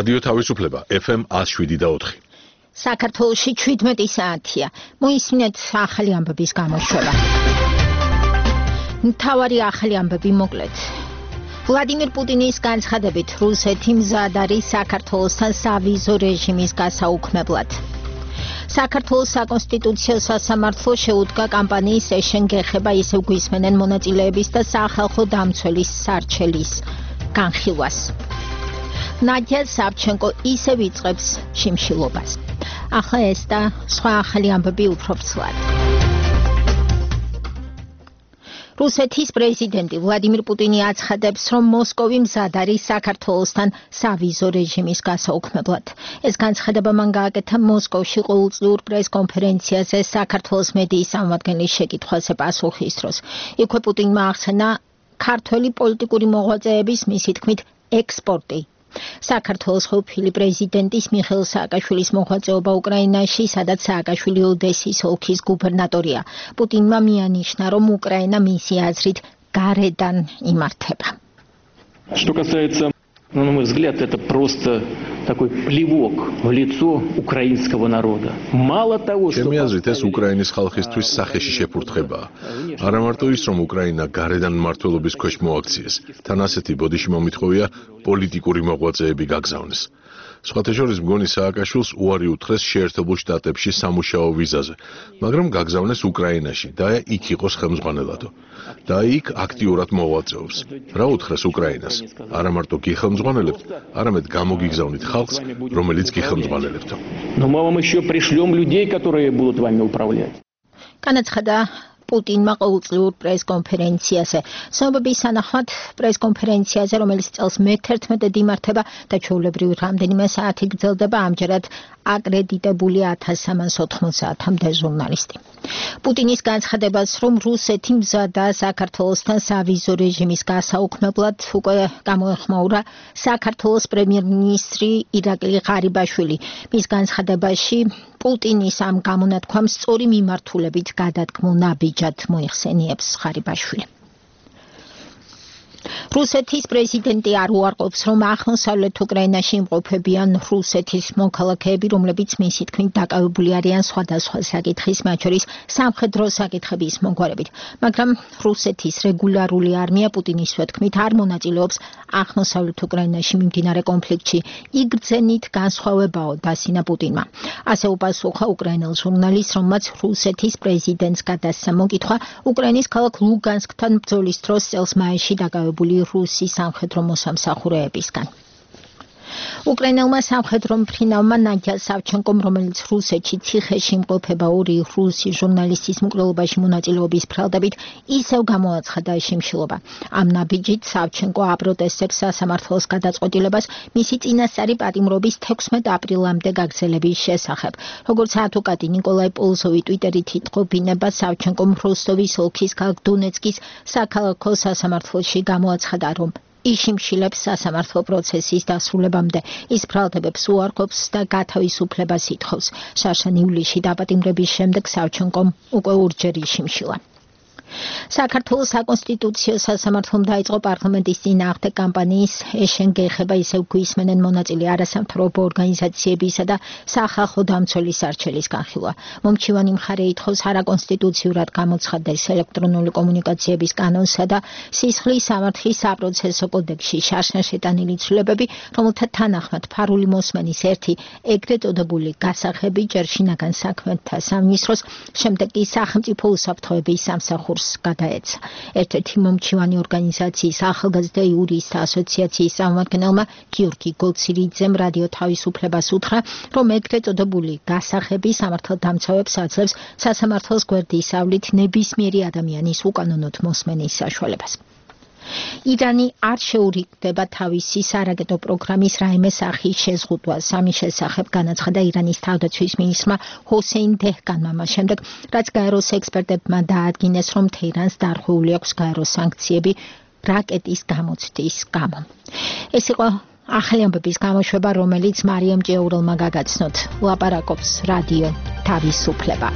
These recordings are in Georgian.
რადიო თავისუფლება FM 107.4. საქართველოში 17 საათია. მოისმინეთ ახალი ამბების გამოშვება. მთავარი ახალი ამბები მოკლედ. ვლადიმირ პუტინის განცხადებით რუსეთი მზად არის საქართველოსთან სავიზო რეჟიმის გასაუქმებლად. საქართველოს საკონსტიტუციო სასამართლო შეუდგა კამპანიის ეშენ გეხება ისევ გვისმენენ მონაწილეების და სახალხო დამცველის სარჩელის განხილვას. ნადია სავჩენკო ისევ იწყებს შიმშილობას. ახლა ეს და სხვა ახალი ამბები უფრო ვრცლად. რუსეთის პრეზიდენტი ვლადიმირ პუტინი აცხადებს, რომ მოსკოვი მზად არის საქართველოსთან სავიზო რეჟიმის გასაუქმებლად. ეს განცხადება მან გააკეთა მოსკოვში ყოველწლიურ პრესკონფერენციაზე საქართველოს მედიის წარმომადგენლის შეკითხვაზე პასუხის დროს. იქვე პუტინმა ახსენა ქართველი პოლიტიკური მოღვაწეების მისი თქმით ექსპორტი. საქართველოს ყოფილი პრეზიდენტის მიხეილ სააკაშვილის მოღვაწეობა უკრაინაში, სადაც სააკაშვილი ოდესის ოლქის გუბერნატორია. პუტინმა მიანიშნა, რომ უკრაინა მისი აზრით გარედან იმართება. Что касается, на мой взгляд, это просто такой плевок в лицо украинского народа. Мало того, что ჩემი აზრით ეს უკრაინის ხალხისთვის სახეში შეფურთხებაა. არა მარტო ის, რომ უკრაინა გარედან მმართველობის ქვეშ მოაქციეს, თან ასეთი ბოდიში მომითხოვია პოლიტიკური მოღვაწეები გაგზავნეს. სხვათა შორის მგონი სააკაშვილს უარი უთხრეს შეერთებულ შტატებში სამუშაო ვიზაზე, მაგრამ გაგზავნეს უკრაინაში და იქ იყოს ხელმძღვანელადო. და იქ აქტიურად მოღვაწეობს. რა უთხრეს უკრაინას? არა მარტო გიხელმძღვანელებთ, არამედ გამოგიგზავნით ხალხს, რომელიც გიხელმძღვანელებთო. Но мы вам еще пришлем людей, которые будут вами управлять. განაცხადა პუტინმა ყოველწლიურ პრესკონფერენციაზე. ცნობების თანახმად პრესკონფერენციაზე, რომელიც წელს მე-11-ად იმართება და ჩვეულებრივ რამდენიმე საათი გრძელდება, ამჯერად აკრედიტებული 1390-მდე ჟურნალისტი. პუტინის განცხადებას, რომ რუსეთი მზადაა საქართველოსთან სავიზო რეჟიმის გასაუქმებლად, უკვე გამოეხმაურა საქართველოს პრემიერ-მინისტრი ირაკლი ღარიბაშვილი. მის განცხადებაში პუტინის ამ გამონათქვამს სწორი მიმართულებით გადადგმულ ნაბიჯად მოიხსენიებს ღარიბაშვილი. რუსეთის პრეზიდენტი არ უარყოფს, რომ აღმოსავლეთ უკრაინაში იმყოფებიან რუსეთის მოქალაქეები, რომლებიც მისი თქმით დაკავებული არიან სხვადასხვა საკითხის, მათ შორის სამხედრო საკითხების მოგვარებით. მაგრამ რუსეთის რეგულარული არმია პუტინის თქმით არ მონაწილეობს აღმოსავლეთ უკრაინაში მიმდინარე კონფლიქტში. იგრძენით განსხვავებაო დასინა პუტინმა. ასე უპასუხა უკრაინელ ჟურნალისტს, რომელმაც რუსეთის პრეზიდენტს გადასცა მოკითხვა უკრაინის ქალაქ ლუგანსკთან ბრძოლის დროს წელს მაისში დაკავებული რუსის სამხედრო მოსამსახურეებისგან. უკრაინელმა სამხედრო მფრინავმა ნადია სავჩენკომ, რომელიც რუსეთში ციხეში იმყოფება ორი რუსი ჟურნალისტის მკვლელობაში მონაწილეობის ბრალდებით, ისევ გამოაცხადა შიმშილობა. ამ ნაბიჯით სავჩენკო აპროტესტებს სასამართლოს გადაწყვეტილებას მისი წინასწარი პატიმრობის 16 აპრილამდე გაგრძელების შესახებ. როგორც ადვოკატი ნიკოლაი პოლზოვი ტვიტერით იტყობინება, სავჩენკომ როსტოვის ოლქის ქალაქ დონეცკის საქალაქო სასამართლოში გამოაცხადა, რომ იშიმშილებს სასამართლო პროცესის დასრულებამდე. ის ბრალდებებს უარყოფს და გათავისუფლებას ითხოვს. შარშან ივლისში დაპატიმრების შემდეგ სავჩენკომ უკვე ორჯერ იშიმშილა. საქართველოს საკონსტიტუციო სასამართლომ დაიწყო პარლამენტის წინააღმდეგ კამპანიის ეშენ გეხება ისევ გვისმენენ მონაწილე არასამთავრობო ორგანიზაციებისა და სახალხო დამცველის სარჩელის განხილვა. მომჩივანი მხარე ითხოვს არაკონსტიტუციურად გამოცხადდეს ელექტრონული კომუნიკაციების კანონსა და სისხლის სამართლის საპროცესო კოდექსში შარშან შეტანილი ცვლილებები, რომელთა თანახმად ფარული მოსმენის ერთი ეგრეთ წოდებული გასახები ჯერ შინაგან საქმეთა სამინისტროს, შემდეგ კი სახელმწიფო უსაფრთხოების სამსახურს გადაეცა. ერთ-ერთი მომჩივანი ორგანიზაციის ახალგაზრდა იურისტთა ასოციაციის წარმომადგენელმა გიორგი გოლცირიძემ რადიო თავისუფლებას უთხრა, რომ ეგრეთ წოდებული გასახები სამართალდამცავებს აძლევს სასამართლოს გვერდისავლით ნებისმიერი ადამიანის უკანონოდ მოსმენის საშუალებას. ირანი არ შეურიგდება თავისი სარაკეტო პროგრამის რაიმე სახის შეზღუდვას. ამის შესახებ განაცხადა ირანის თავდაცვის მინისტრმა ჰოსეინ დეჰგანმა მას შემდეგ, რაც გაეროს ექსპერტებმა დაადგინეს, რომ თეირანს დარღვეული აქვს გაეროს სანქციები რაკეტის გამოცდის გამო. ეს იყო ახალი ამბების გამოშვება, რომელიც მარიამ ჭიაურელმა გაგაცნოთ. ლაპარაკობს რადიო თავისუფლება.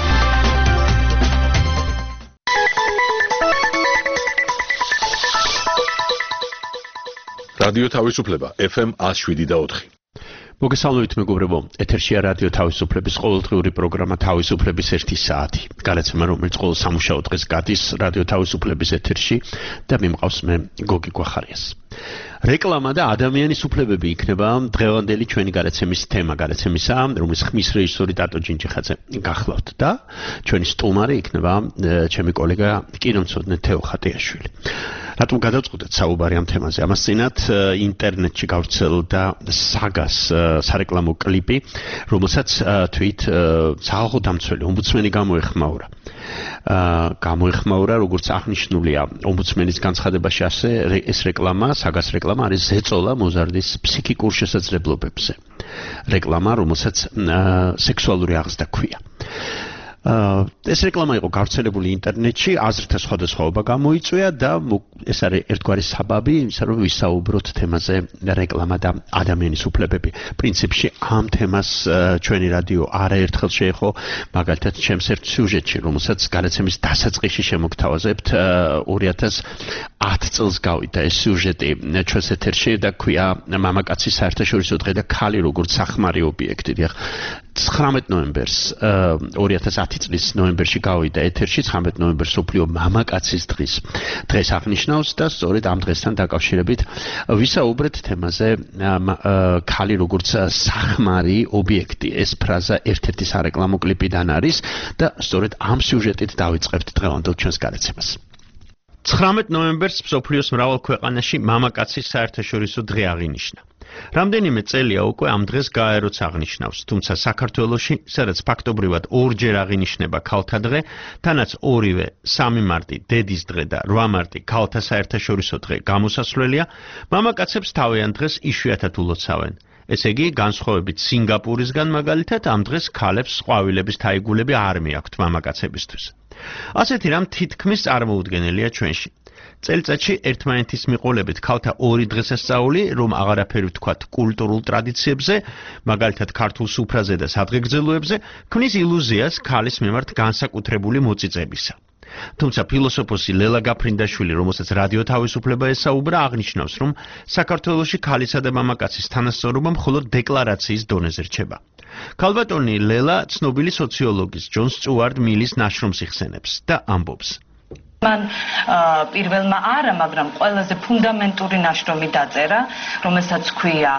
რადიო თავისუფლება FM 107.4. მოგესალმებით მეგობრებო, ეთერშია რადიო თავისუფლების ყოველდღიური პროგრამა თავისუფლების 1 საათი. გადაცემა, რომელიც ყოველ სამუშაო დღეს გადის რადიო თავისუფლების ეთერში და მიმყავს მე გოგი გვახარიას. რეკლამა და ადამიანის უფლებები იქნება დღევანდელი ჩვენი გადაცემის თემა გადაცემისა, რომლის ხმის რეჟისორი ტატო ჯინჯიხაძე გახლავთ და ჩვენი სტუმარი იქნება ჩემი კოლეგა კინომცოდნე თეო ხატიაშვილი. რატომ გადავწყვეტეთ საუბარი ამ თემაზე? ამას წინათ ინტერნეტში გავრცელდა საგას სარეკლამო კლიპი, რომელსაც თვით სახალხო დამცველი ომბუდსმენი გამოეხმაურა, როგორც აღნიშნულია ომბუდსმენის განცხადებაში, ასე ეს რეკლამა, საგას რეკლამა არის ზეწოლა მოზარდის ფსიქიკურ შესაძლებლობებზე. რეკლამა, რომელსაც სექსუალური აღზრდა ჰქვია. ეს რეკლამა იყო გავრცელებული ინტერნეტში, აზრთა სხვადასხვაობა გამოიწვია და ეს არის ერთგვარი საბაბი, იმისა რომ ვისაუბროთ თემაზე რეკლამა და ადამიანის უფლებები. პრინციპში ამ თემას ჩვენი რადიო არაერთხელ შეეხო, მაგალითად ჩემს ერთ სიუჟეტში, რომელსაც გადაცემის დასაწყისში შემოგთავაზებთ 2010 წელს გავიდა ეს სიუჟეტი ჩვენს ეთერში და ქვია მამაკაცის საერთაშორისო დღე და ქალი როგორც სახმარი ობიექტი. 19 ნოემბერს 2010 წლის ნოემბერში გავიდა ეთერში 19 ნოემბერს სოფლიო მამაკაცის დღეს აღნიშნავს და სწორედ ამ დღესთან დაკავშირებით ვისაუბრეთ თემაზე ქალი როგორც სახმარი ობიექტი. ეს ფრაზა ერთ-ერთი სარეკლამო კლიპიდან არის და სწორედ ამ სიუჟეტით დავიწყებთ დღევანდელ ჩვენს გადაცემას. 19 ნოემბერს მსოფლიოს მრავალ ქვეყანაში მამაკაცის საერთაშორისო დღე აღინიშნა. რამდენიმე წელია უკვე ამ დღეს გაეროც აღნიშნავს, თუმცა საქართველოში, სადაც ფაქტობრივად ორჯერ აღინიშნება ქალთა დღე, თანაც ორივე 3 მარტი დედის დღე და 8 მარტი ქალთა საერთაშორისო დღე გამოსასვლელია, მამაკაცებს თავიანთ დღეს იშვიათად ულოცავენ. ესე იგი, განსხვავებით სინგაპურისგან მაგალითად, ამ დღეს ქალებს ყვავილების თაიგულები არ მიაქვთ მამაკაცებისთვის. ასეთი რამ თითქმის წარმოუდგენელია ჩვენში. წელიწადში ერთმანეთის მიყოლებით ქალთა 2 დღესასწაული, რომ აღარაფერი ვთქვათ კულტურულ ტრადიციებზე, მაგალითად ქართულ სუფრაზე და სადღეგრძელოებზე, ქმნის ილუზიას ქალის მიმართ განსაკუთრებული მოწიწებისა. თუმცა ფილოსოფოსი ლელა გაფრინდაშვილი, რომელსაც რადიო თავისუფლება ესაუბრა, აღნიშნავს, რომ საქართველოში ქალისა და მამაკაცის თანასწორობა მხოლოდ დეკლარაციის დონეზე რჩება. ქალბატონი ლელა ცნობილი სოციოლოგის ჯონ სტუარტ მილის ნაშრომს იხსენებს და ამბობს: მან პირველმა არა, მაგრამ ყველაზე ფუნდამენტური ნაშრომი დაწერა, რომელსაც ჰქვია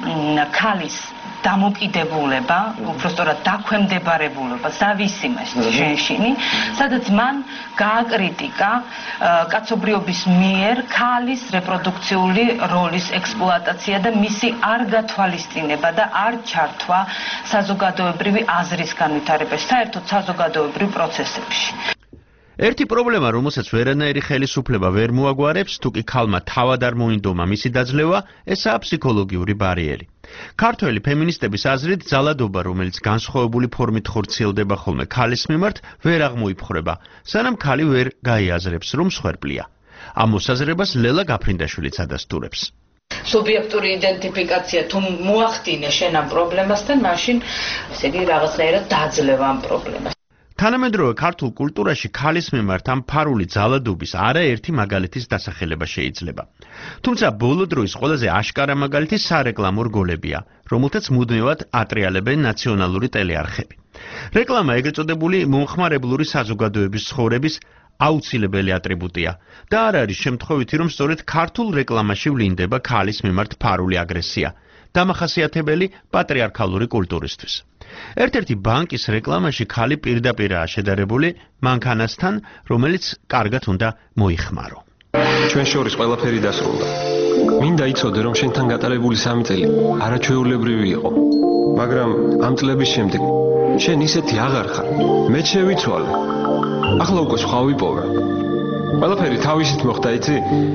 ქალის დამოკიდებულება, უბრალოდ დაქვემდებარებულება, зависимость, სადაც მან გააკრიტიკა კაცობრიობის მიერ ქალის რეპროდუქციული როლის ექსპლუატაცია და მისი არ გათვალისწინება და არ ჩართვა საზოგადოებრივი აზრის განვითარებაში, საერთოდ საზოგადოებრივ პროცესებში. ერთი პრობლემა, რომელსაც ვერანაირი ხელისუფლება ვერ მოაგვარებს, თუკი ქალმა თავად არ მოინდომა მისი დაძლევა, ესაა ფსიქოლოგიური ბარიერი. ქართველი ფემინისტების აზრით, ძალადობა, რომელიც განსხვავებული ფორმით ხორციელდება ხოლმე ქალის მიმართ, ვერ აღმოიფხრება, სანამ ქალი ვერ გაიაზრებს, რომ მსხვერპლია. ამ მოსაზრებას ლელა გაფრინდაშვილიც ადასტურებს. სუბიექტური იდენტიფიკაცია თუ მოახდინე შენ ამ პრობლემასთან, მაშინ ესე იგი რაღაცნაირად დაძლევ ამ პრობლემას. თანამედროვე ქართულ კულტურაში ქალის მიმართ ამ ფარული ძალადობის არაერთი მაგალითის დასახელება შეიძლება. თუმცა ბოლო დროის ყველაზე აშკარა მაგალითი სარეკლამო რგოლებია, რომელთაც მუდმივად ატრიალებენ ნაციონალური ტელეარხები. რეკლამა ეგრეთ წოდებული მომხმარებლური საზოგადოების ცხოვრების აუცილებელი ატრიბუტია და არ არის შემთხვევითი, რომ სწორედ ქართულ რეკლამაში ვლინდება ქალის მიმართ ფარული აგრესია, დამახასიათებელი პატრიარქალური კულტურისთვის. ერთ-ერთი ბანკის რეკლამაში ქალი პირდაპირაა შედარებული მანქანასთან, რომელიც კარგად უნდა მოიხმარო. ჩვენ შორის ყველაფერი დასრულდა. მინდა იცოდე, რომ შენთან გატარებული 3 წელი არაჩვეულებრივი იყო. მაგრამ ამ წლების შემდეგ შენ ისეთი აღარ ხარ. მე შევიცვალე. ახლა უკვე სხვა ვიპოვე. ყველაფერი თავისით მოხდა, იცი?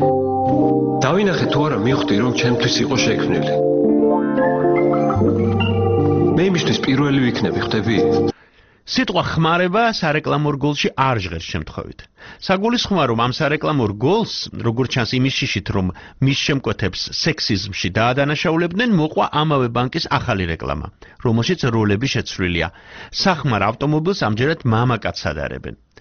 დავინახე თუ არა მივხვდი, რომ ჩემთვის იყო შექმნილი. მე იმისთვის პირველი ვიქნები, ხვდები? სიტყვა ხმარება სარეკლამო რგოლში არ ჟღერს შემთხვევით. საგულისხმოა, რომ ამ სარეკლამო რგოლს, როგორც ჩანს იმის შიშით, რომ მის შემკვეთებს სექსიზმში დაადანაშაულებდნენ, მოყვა ამავე ბანკის ახალი რეკლამა, რომელშიც როლები შეცვლილია. სახმარ ავტომობილს ამჯერად მამაკაცს ადარებენ.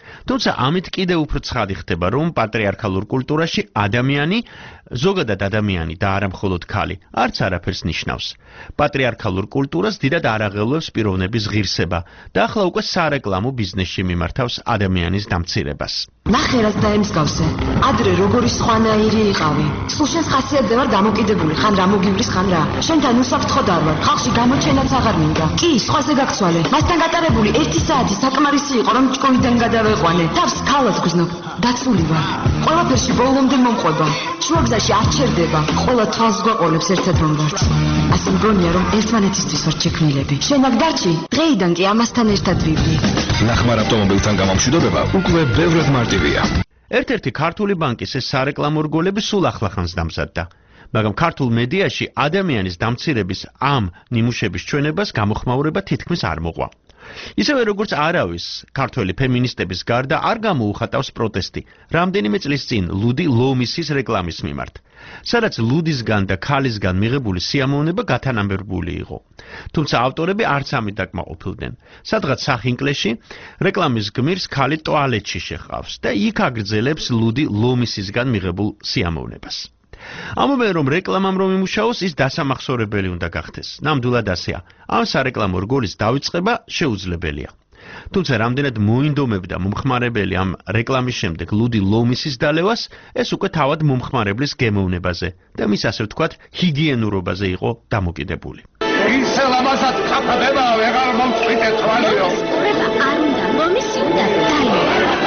თუმცა ამით კიდევ უფრო ცხადი ხდება, რომ პატრიარქალურ კულტურაში ადამიანი, ზოგადად ადამიანი და არა მხოლოდ ქალი, არც არაფერს ნიშნავს. პატრიარქალურ კულტურას დიდად არ აღელვებს პიროვნების ღირსება და ახლა უკვე სარეკლამო ბიზნესში მიმართავს ადამიანის დამცირებას. ნახე, რაც დაემსგავსე. ადრე როგორი სხვანაირი იყავი. სულ შენს ხასიათზე ვარ დამოკიდებული, ხან რა მოგივლის, ხან რა. შენთან უსაფრთხოდ არ ვარ. ხალხში გამოჩენაც აღარ მინდა. კი, სხვაზე გაგცვალე. მასთან გატარებული 1 საათი საკმარისი იყო, რომ ჭკუიდან გადავეყვანე. თავს ქალად გზნობ. დაცული ვარ. ყველაფერში ბოლომდე მომყვება. შუაგზაში არ ჩერდება. ყველა თვალს გვაყოლებს ერთად რომ ვართ. ასე მგონია, რომ ერთმანეთისთვის ვართ შექმნილები. შენ აქ დარჩი, დღეიდან კი ამასთან ერთად ვივდი. ნახმარ ავტომობილთან გამომშვიდობება უკვე ბევრად მარტივია. ერთ-ერთი ქართული ბანკის ეს სარეკლამო რგოლები სულ ახლახანს დამზადდა. მაგრამ ქართულ მედიაში ადამიანის დამცირების ამ ნიმუშების ჩვენებას გამოხმაურება თითქმის არ მოყვა. ისევე როგორც არავის ქართველი ფემინისტების გარდა არ გამოუხატავს პროტესტი რამდენიმე წლის წინ ლუდი ლომისის რეკლამის მიმართ, სადაც ლუდისგან და ქალისგან მიღებული სიამოვნება გათანამებებული იყო. თუმცა ავტორები არც ამით დაკმაყოფილდნენ. სადღაც სახინკლეში რეკლამის გმირს ქალი ტუალეტში შეჰყავს და იქ აგრძელებს ლუდი ლომისისგან მიღებულ სიამოვნებას. ამობენ, რომ რეკლამამ რომ იმუშაოს, ის დასამახსოვრებელი უნდა გახდეს. ნამდვილად ასეა. ამ სარეკლამო რგოლის დავიწყება შეუძლებელია. თუმცა რამდენად მოინდომებდა მომხმარებელი ამ რეკლამის შემდეგ ლუდი ლომისის დალევას, ეს უკვე თავად მომხმარებლის გემოვნებაზე და მის ასე ვთქვათ ჰიგიენურობაზე იყო დამოკიდებული. ისევ ამასაც ხაფადება ვეღარ მომწვიდე თვალიო. არ უნდა ლომისი უნდა დალევა.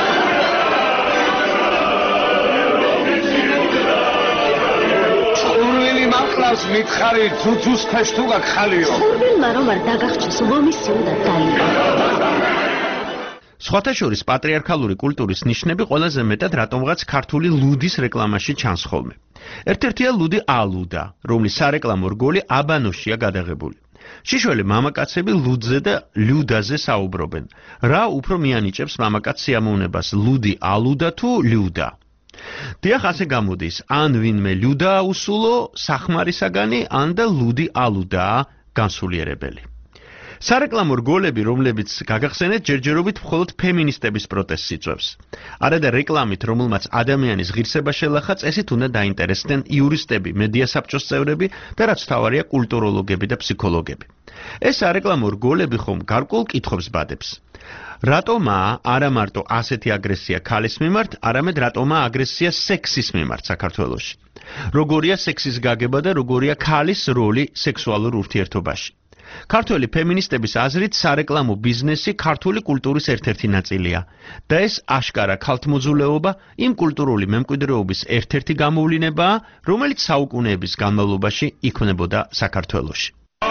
მამკლავს მითხარი ძუძუს ქვეშ თუ გახალიო. ხურვილმა რომ არ დაგახჩეს ლომისი უნდა დალევა. სხვათა შორის პატრიარქალური კულტურის ნიშნები ყველაზე მეტად რატომღაც ქართული ლუდის რეკლამაში ჩანს ხოლმე. ერთ-ერთია ლუდი ალუდა, რომლის სარეკლამო რგოლი აბანოშია გადაღებული. შიშველი მამაკაცები ლუდზე და ლიუდაზე საუბრობენ. რა უფრო მიანიჭებს მამაკაც სიამოვნებას, ლუდი ალუდა თუ ლიუდა? დიახ, ასე გამოდის, ან ვინმე ლიუდაა უსულო სახმარისაგანი, ან და ლუდი ალუდაა განსულიერებელი. სარეკლამო რგოლები, რომლებიც გაგახსენეთ, ჯერჯერობით მხოლოდ ფემინისტების პროტესტს იწვევს. არა და რეკლამით, რომელმაც ადამიანის ღირსება შელახა, წესით უნდა დაინტერესდნენ იურისტები, მედია საბჭოს წევრები და რაც თავარია კულტუროლოგები და ფსიქოლოგები. ეს სარეკლამო რგოლები ხომ გარკვეულ კითხვებს ბადებს. რატომაა არა მარტო ასეთი აგრესია ქალის მიმართ, არამედ რატომაა აგრესია სექსის მიმართ საქართველოში? როგორია სექსის გაგება და როგორია ქალის როლი სექსუალურ ურთიერთობაში? ქართველი ფემინისტების აზრით სარეკლამო ბიზნესი ქართული კულტურის ერთ-ერთი ნაწილია და ეს აშკარა ქალთმოძულეობა იმ კულტურული მემკვიდრეობის ერთ-ერთი გამოვლინებაა, რომელიც საუკუნეების განმავლობაში იქმნებოდა საქართველოში.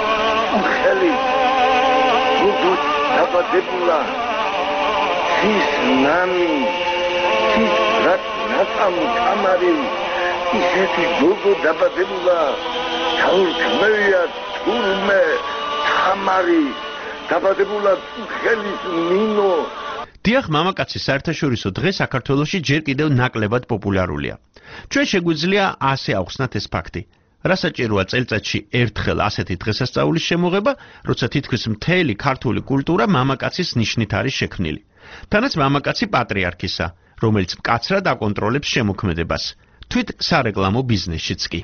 ის ნამი ის რატამი კამარი ისეთი გოგო დაბადებულა თაურქმეა თურმე თამარი დაბადებულა ხელის მინო. დიახ, მამაკაცი საერთაშორისო დღე საქართველოში ჯერ კიდევ ნაკლებად პოპულარულია. ჩვენ შეგვიძლია ასე ავხსნათ ეს ფაქტი. რა საჭიროა წელწადში ერთხელ ასეთი დღესასწაულის შემოღება, როცა თითქმის მთელი ქართული კულტურა მამაკაცის ნიშნით არის შექმნილი. თანაც მამაკაცი პატრიარქისა, რომელიც მკაცრად აკონტროლებს შემოქმედებას, თვით სარეკლამო ბიზნესშიც კი.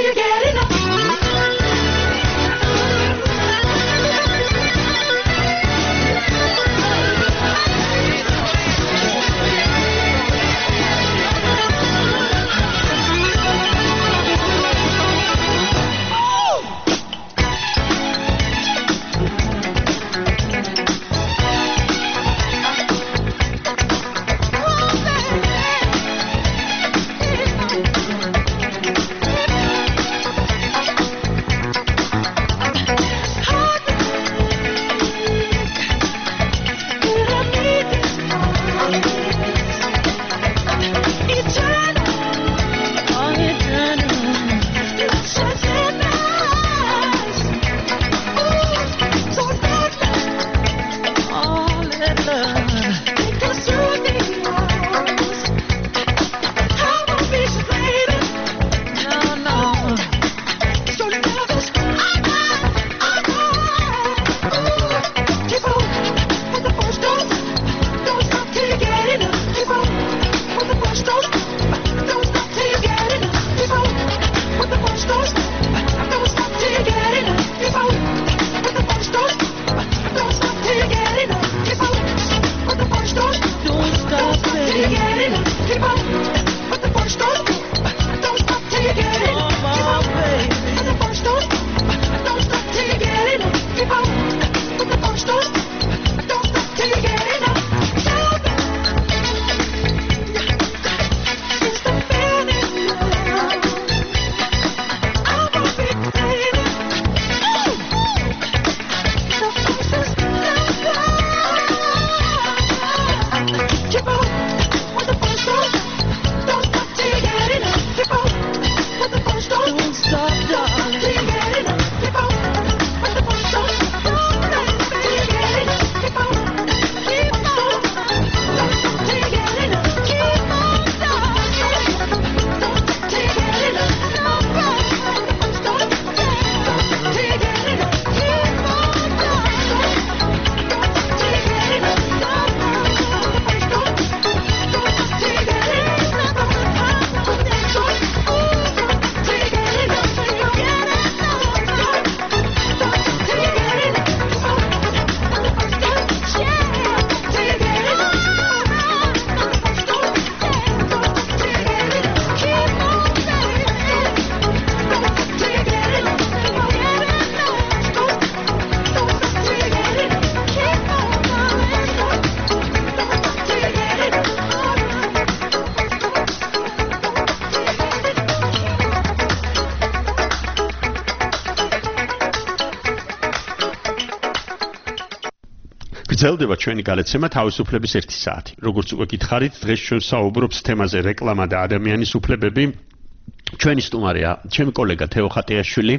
you get enough? გრძელდება ჩვენი გალეცემა თავისუფლების 1 საათი. როგორც უკვე გითხარით, დღეს ჩვენ საუბრობთ თემაზე რეკლამა და ადამიანის უფლებები. ჩვენი სტუმარია ჩემი კოლეგა თეო ხატიაშვილი.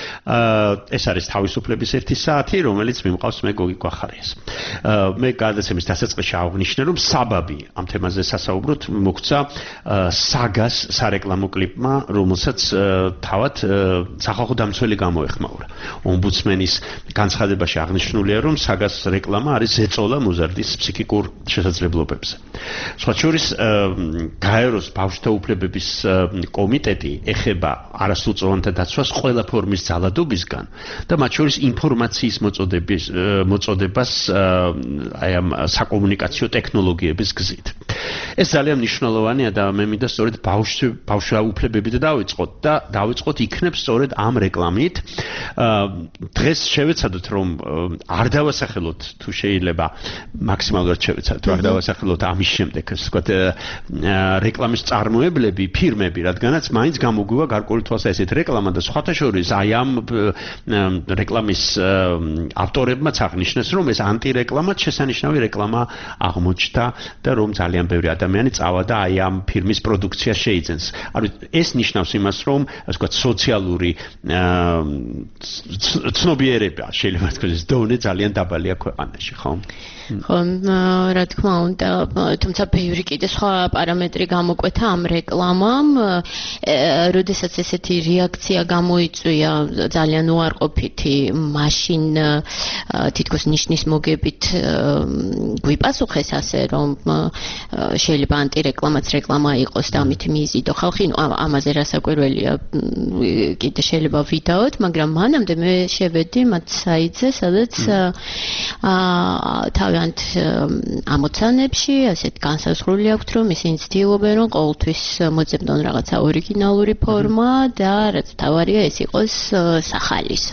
ეს არის თავისუფლების 1 საათი, რომელიც მიმყავს მე გოგი გვახარიას. მე გადაცემის დასაწყისში აღვნიშნე, რომ საბაბი ამ თემაზე სასაუბროთ მოგვცა საგას სარეკლამო კლიპმა, რომელსაც თავად სახალხო დამცველი გამოეხმაურა. ომბუდსმენის განცხადებაში აღნიშნულია, რომ საგას რეკლამა არის ზეწოლა მოზარდის ფსიქიკურ შესაძლებლობებზე. სხვა შორის გაეროს ბავშვთა უფლებების კომიტეტი ეხება არასრულწლოვანთა დაცვას ყველა ფორმის ძალადობისგან და მათ შორის ინფორმაციის მოწოდებას აი ამ საკომუნიკაციო ტექნოლოგიების გზით. ეს ძალიან მნიშვნელოვანია და მე მინდა სწორედ ბავშვთა უფლებებით დავიწყოთ და დავიწყოთ იქნებ სწორედ ამ რეკლამით. დღეს შევეცადოთ რომ არ დავასახელოთ თუ შეიძლება მაქსიმალურად შევეცადოთ რომ არ დავასახელოთ ამის შემდეგ ასე ვთქვათ რეკლამის წარმოებლები, ფირმები, რადგანაც მაინც გამოგვივა გარკვეული თვალსაზრისით რეკლამა და სხვათა შორის აი ამ რეკლამის ავტორებმაც აღნიშნეს რომ ეს ანტირეკლამად შესანიშნავი რეკლამა აღმოჩნდა და რომ ძალიან ბევრი ადამიანი წავიდა აი ამ ფირმის პროდუქციას შეიძენს. ეს ნიშნავს იმას რომ ასე ვთქვათ სოციალური ცნობიერება შეიძლება თქვენ ეს დონე ძალიან დაბალია ქვეყანაში, ხო? ხო, რა თქმა უნდა, თუმცა ბევრი კიდე სხვა პარამეტრი გამოკვეთა ამ რეკლამამ. როდესაც ესეთი რეაქცია გამოიწვია ძალიან უარყოფითი, მაშინ თითქოს ნიშნის მოგებით გვიპასუხეს ასე, რომ შეიძლება ანტირეკლამაც რეკლამა იყოს და ამით მიიზიდო ხალხი, ამაზე რასაკვირველია კიდე შეიძლება ვიდაოთ, მაგრამ მანამდე მე შევედი მათ საიტზე, სადაც თავიანთ ამოცანებში ასეთ განსაზღვრული აქვთ, რომ ისინი ცდილობენ, რომ ყოველთვის მოძებნონ რაღაცა ორიგინალური ფორმა და რაც თავარია ეს იყოს სახალისო.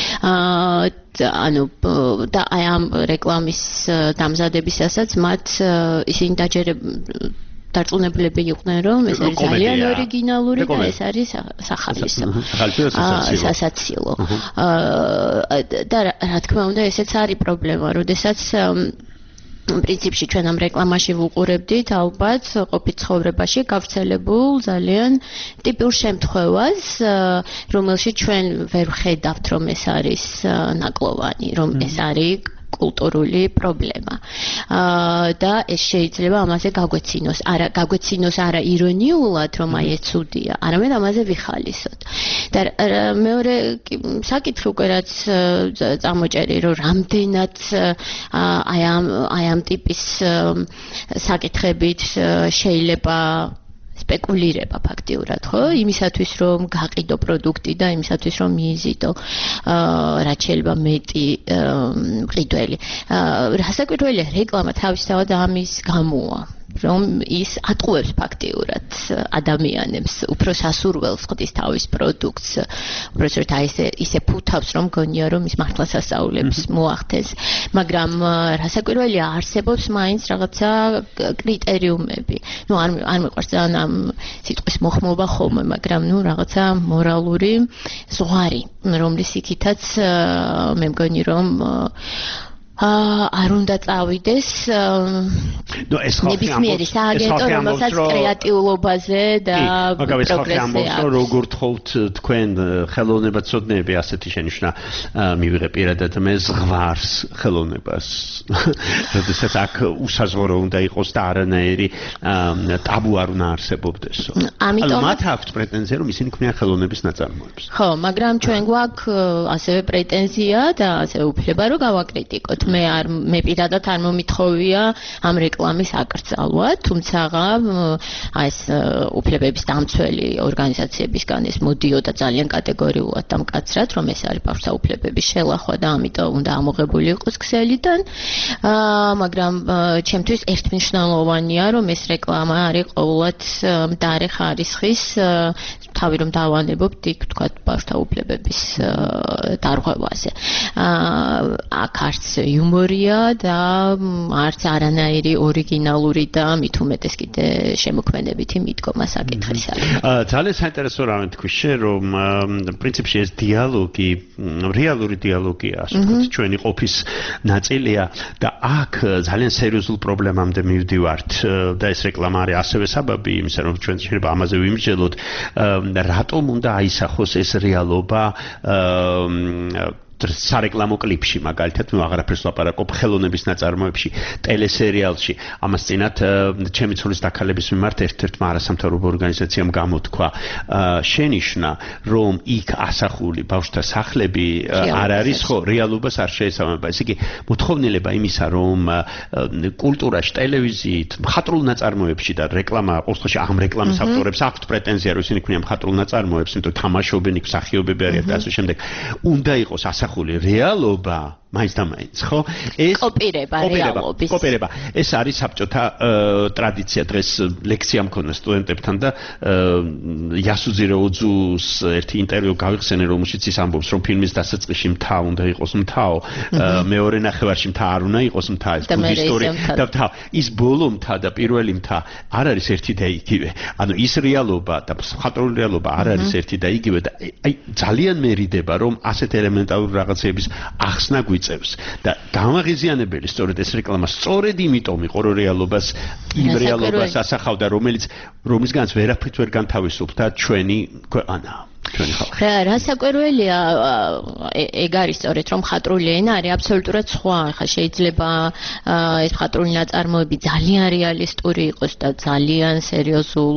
ანუ და აი ამ რეკლამის დამზადებისასაც მათ ისინი დარწმუნებულები იყვნენ, რომ ეს არის ძალიან ორიგინალური და ეს არის სახალისო. სასაცილო. და რა თქმა უნდა, ესეც არის პრობლემა, როდესაც პრინციპში ჩვენ ამ რეკლამაში ვუყურებდით ალბათ ყოფით ცხოვრებაში გავრცელებულ ძალიან ტიპურ შემთხვევას, რომელშიც ჩვენ ვერ ვხედავთ, რომ ეს არის ნაკლოვანი, რომ ეს არის კულტურული პრობლემა. და ეს შეიძლება ამაზე გაგვეცინოს არა ირონიულად, რომ აი ეს ცუდია, არამედ ამაზე ვიხალისოთ. და მეორე საკითხი უკვე რაც წამოჭერი, რომ რამდენად აი ამ ტიპის საკითხებით შეიძლება სპეკულირება ფაქტიურად, ხო? იმისათვის რომ გაყიდო პროდუქტი და იმისათვის რომ მიიზიდო რაც შეიძლება მეტი მყიდველი. რასაკვირველია, რეკლამა თავისთავად ამის გამოა, რომ ის ატყუებს ფაქტიურად ადამიანებს, უფრო სასურველს ხდის თავის პროდუქტს, უბრალოდ ისე ფუთავს, რომ გონია, რომ ის მართლა სასწაულებს მოახდენს, მაგრამ რასაკვირველია, არსებობს მაინც რაღაცა კრიტერიუმები. არ მიყვარს ძალიან ამ სიტყვის მოხმობა ხოლმე, მაგრამ რაღაცა მორალური ზღვარი, რომლის იქითაც მე მგონი, რომ არ უნდა წავიდეს ნებისმიერი სააგენტო, რომელსაც კრეატიულობაზე და პროგრესზე აქვს. როგორ თხოვთ თქვენ ხელოვნებაცოდნეები ასეთი შენიშვნა მივიღე პირადად მე ზღვარს ხელოვნებას. როდესაც აქ უსაზღვრო უნდა იყოს და არანაირი ტაბუ არ უნდა არსებობდესო. ანუ მათ აქვთ პრეტენზია, რომ ისინი ქმნიან ხელოვნების ნაწარმოებს. ხო, მაგრამ ჩვენ გვაქვს ასევე პრეტენზია და ასევე უფლება რომ გავაკრიტიკოთ. მე პირადად არ მომითხოვია ამ რეკლამის აკრძალვა, თუმცა ეს უფლებების დამცველი ორგანიზაციებისგან ეს მოდიოდა ძალიან კატეგორიულად და მკაცრად, რომ ეს არის ბავშვთა უფლებების შელახვა და ამიტომ უნდა ამოღებული იყოს ქსელიდან. მაგრამ ჩემთვის ერთმნიშვნელოვანია, რომ ეს რეკლამა არის ყოველად მდარე ხარისხის, თავი რომ დავანებობ იქ თქვათ ბავშვთა უფლებების დარღვევაზე. აქ არც იუმორია და არც არანაირი ორიგინალური და მით უმეტეს კიდე შემოქმედებითი მიდგომა საკითხის არის. ძალიან საინტერესო რამე თქვი შე, რომ პრინციპში ეს დიალოგი, რეალური დიალოგია, ასე ვთქვათ, ჩვენი ყოფის ნაწილია და აქ ძალიან სერიოზულ პრობლემამდე მივდივართ და ეს რეკლამა არის ასევე საბაბი იმისა, რომ ჩვენ შეიძლება ამაზე ვიმსჯელოთ, რატომ უნდა აისახოს ეს რეალობა სარეკლამო კლიპში, მაგალითად, მე აღარაფერს ვლაპარაკობ ხელოვნების ნაწარმოებში, ტელესერიალში. ამას წინათ ჩემი ცოლის დაქალების მიმართ ერთ-ერთმა არასამთავრობო ორგანიზაციამ გამოთქვა შენიშვნა, რომ იქ ასახული ბავშვთა სახლები არ არის, ხო, რეალობას არ შეესაბამება. ესე იგი, მოთხოვნილება იმისა, რომ კულტურაში, ტელევიზიით, მხატვრულ ნაწარმოებში და რეკლამა, ყოველთვის ამ რეკლამის ავტორებს აქვთ პრეტენზია, რომ ისინი ქმნიან მხატვრულ ნაწარმოებს, იმიტომ თამაშობენ, იქ მსახიობები არიან და ასე შემდეგ. უნდა იყოს ასახული რეალობა მაინც და მაინც, ხო? ეს კოპირება რეალობის. კოპირება. ეს არის საბჭოთა ტრადიცია. დღეს ლექცია მქონდა სტუდენტებთან და იასუძი როუძუს ერთი ინტერვიუ გავიხსენე, რომელშიც ის ამბობს, რომ ფილმის დასაწყისში მთა უნდა იყოს მთაო, მეორე ნახევარში მთა არ უნდა იყოს მთა, ეს ისტორია და მთა. ის ბოლო მთა და პირველი მთა არ არის ერთი და იგივე. ანუ ის რეალობა და მხატვრული რეალობა არ არის ერთი და იგივე და აი ძალიან მერიდება, რომ ასეთ ელემენტარული რაღაცების ახსნა და გამაღიზიანებელი სწორედ ეს რეკლამა სწორედ იმიტომ იყო რომ რეალობას იმ რეალობას ასახავდა, რომლისგანაც ვერაფრით ვერ განთავისუფლდა ჩვენი ქვეყანა. რასაკვირველია ეგ არის სწორედ რომ მხატვრული ენა არის აბსოლუტურად სხვა ხა შეიძლება ეს მხატვრული ნაწარმოები ძალიან რეალისტური იყოს და ძალიან სერიოზულ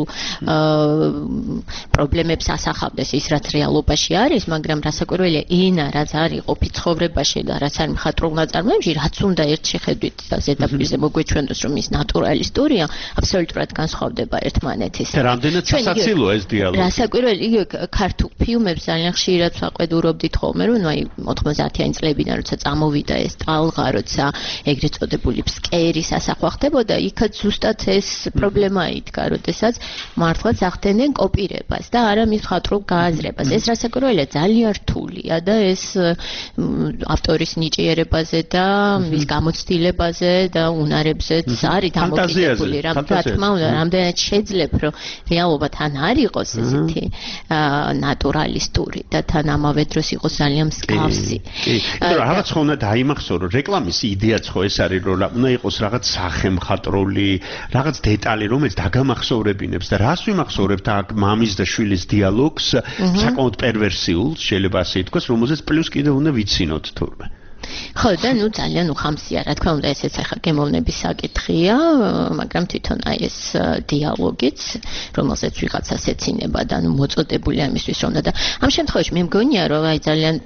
პრობლემებს ასახავდეს ის რაც რეალობაში არის მაგრამ რასაკვირველია ენა რაც არის ყოფი ცხოვრებაში და რაც არის მხატვრულ ნაწარმოებში რაც უნდა ერთ შეხედვით და ზედაპირზე მოგვეჩვენოს რომ ის ნატურალისტურია აბსოლუტურად განსხვავდება ერთმანეთისგან რამდენად სასაცილოა ეს დიალოგი რასაკვირველია ქართულ ფილმებს ძალიან ხშირად ვაყვედურობდით ხოლმე რომ აი 90-იანი წლებიდან როცა წამოვიდა ეს ტალღა როცა ეგრეთ წოდებული ფსკერის ასახვა ხდებოდა იქაც ზუსტად ეს პრობლემა იდგა როდესაც მართლაც ახდენენ კოპირებას და არა მის მხატვრულ გააზრებას ეს რასაკვირველია ძალიან რთულია და ეს ავტორის ნიჭიერებაზე და მის გამოცდილებაზე და უნარებზეც არის დამოკიდებული რა თქმა უნდა რამდენად შეძლებ რომ რეალობა თან არ იყოს ესეთი ნატურალისტური და თან ამავე დროს იყოს ძალიან მსგავსი. იმიტომ რომ რაღაც ხომ უნდა დაიმახსოვრო, რეკლამის იდეაც ხო ეს არის, რომ უნდა იყოს რაღაც სახელმხატვრული, რაღაც დეტალი, რომელიც დაგამახსოვრებინებს და რას ვიმახსოვრებთ აქ მამის და შვილის დიალოგს, საკმაოდ პერვერსიულს, შეიძლება ასე ითქვას, რომელზეც პლუს კიდევ უნდა ვიცინოთ თურმე. ხო და ნუ ძალიან უხამსია რა თქმა უნდა ესეც ახლა გემოვნების საკითხია მაგრამ თვითონ აი ეს დიალოგიც რომელსაც ვიღაცას ეცინება და ნუ მოწოდებული ამისთვის რომ და ამ შემთხვევაში მე მგონია რომ აი ძალიან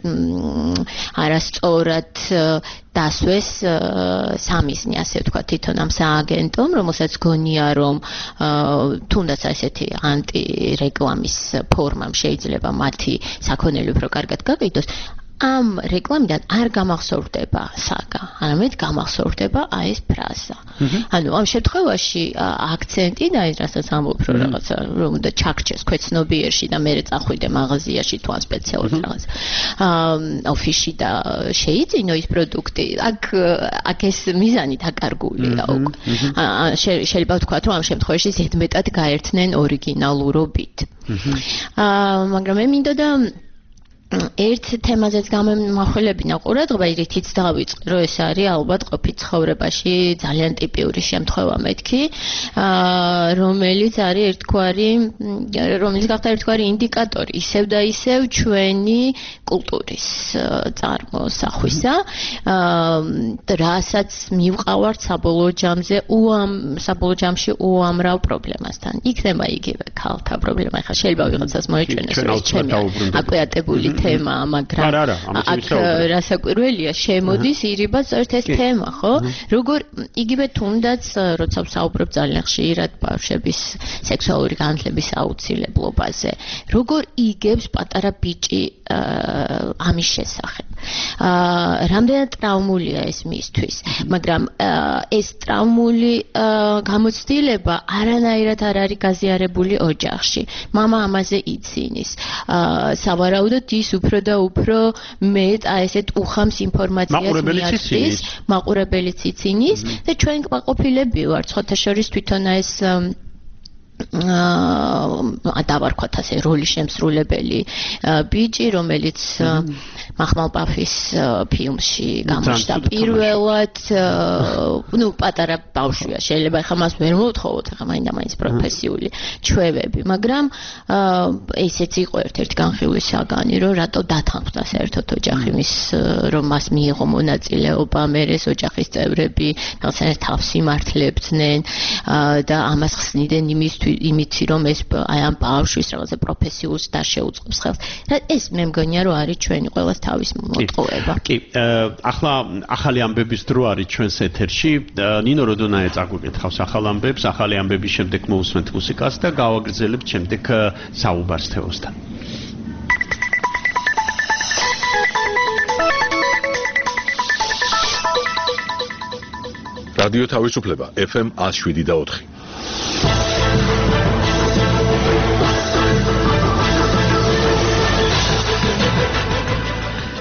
არასწორად დასვეს სამიზნე ასე ვთქვა თვითონ ამ სააგენტომ რომელსაც გონია რომ თუნდაც ესეთი ანტირეკლამის ფორმამ შეიძლება მათი საქონელი უფრო კარგად გაყიდოს ამ რეკლამიდან არ გამახსოვრდება საგა, არამედ გამახსოვრდება აი ეს ფრაზა. ანუ ამ შემთხვევაში აქცენტი და ის რასაც ამბობ რომ რაღაცა რომ უნდა ჩაქჩეს ქვეცნობიერში და მე წახვიდე მაღაზიაში თუ ან სპეციალურად რაღაც ოფისში და შეიძინო ის პროდუქტი. აქ ეს მიზანი დაკარგულია უკვე. შეიძლება ვთქვათ რომ ამ შემთხვევაში ზედმეტად გაერთნენ ორიგინალურობით. მაგრამ მე მინდოდა ერთ თემაზეც გამომახვილებინა ყურადღება, რითიც დავიწყე, რომ ეს არის ალბათ ყოფით ცხოვრებაში ძალიან ტიპიური შემთხვევა მეთქი, რომელიც არის რომელიც გახდა ერთგვარი ინდიკატორი, ისევ და ისევ ჩვენი კულტურის წარმოსახვისა, რასაც მივყავართ საბოლოო ჯამში უამრავ პრობლემასთან. იქნება იგივე ქალთა პრობლემა, ხა შეიძლება ვიღაცას მოეჩვენოს, რომ ჩემი აკვიატებული თემა, მაგრამ აქ რასაკვირველია, შემოდის ირიბად ერთ ეს თემა, ხო? როგორ იგივე თუნდაც როცა ვსაუბრობ ძალიან ხშირად ბავშვების სექსუალური განათლების აუცილებლობაზე, როგორ იგებს პატარა ბიჭი ამის შესახებ. რამდენად ტრაუმულია ეს მისთვის, მაგრამ ეს ტრაუმული გამოცდილება არანაირად არ არის გაზიარებული ოჯახში. მამა ამაზე იცინის. სავარაუდოდ ის უფრო და უფრო მეტ ესეთ უხამს ინფორმაციას მიაღწევს, მაყურებელიც იცინის და ჩვენ კმაყოფილები ვართ, სხვათა შორის თვითონ ეს დავარქვათ ასე როლის შემსრულებელი ბიჭი, რომელიც მახმალპაფის ფილმში გამოჩნდა პირველად, ნუ პატარა ბავშვია, შეიძლება ხა მას ვერ მოვთხოვოთ, ხა მაინდა-მაინც პროფესიული ჩვევები, მაგრამ ესეც იყო ერთ-ერთი განხილვის საგანი, რომ რატო დათანხმდა საერთოდ ოჯახი მის, რომ მას მიიღო მონაწილეობა, მერეს ოჯახის წევრები რაღაცნაირად თავს იმართლებდნენ და ამას ხსნიდნენ იმით რომ ეს აი ამ ბავშვის რაღაცა პროფესიულს და შეუწყობს ხელს. ეს მე მგონია რომ არის ჩვენი ყველას თავის მოტყუება. კი, ახლა ახალი ამბების დრო არის ჩვენს ეთერში. ნინო როდონაია წაგვიკითხავს ახალ ამბებს, ახალი ამბების შემდეგ მოусმენთ მუსიკას და გავაგრძელებთ შემდეგ საუბარს თეოსთან. რადიო თავისუფლება FM 107.4.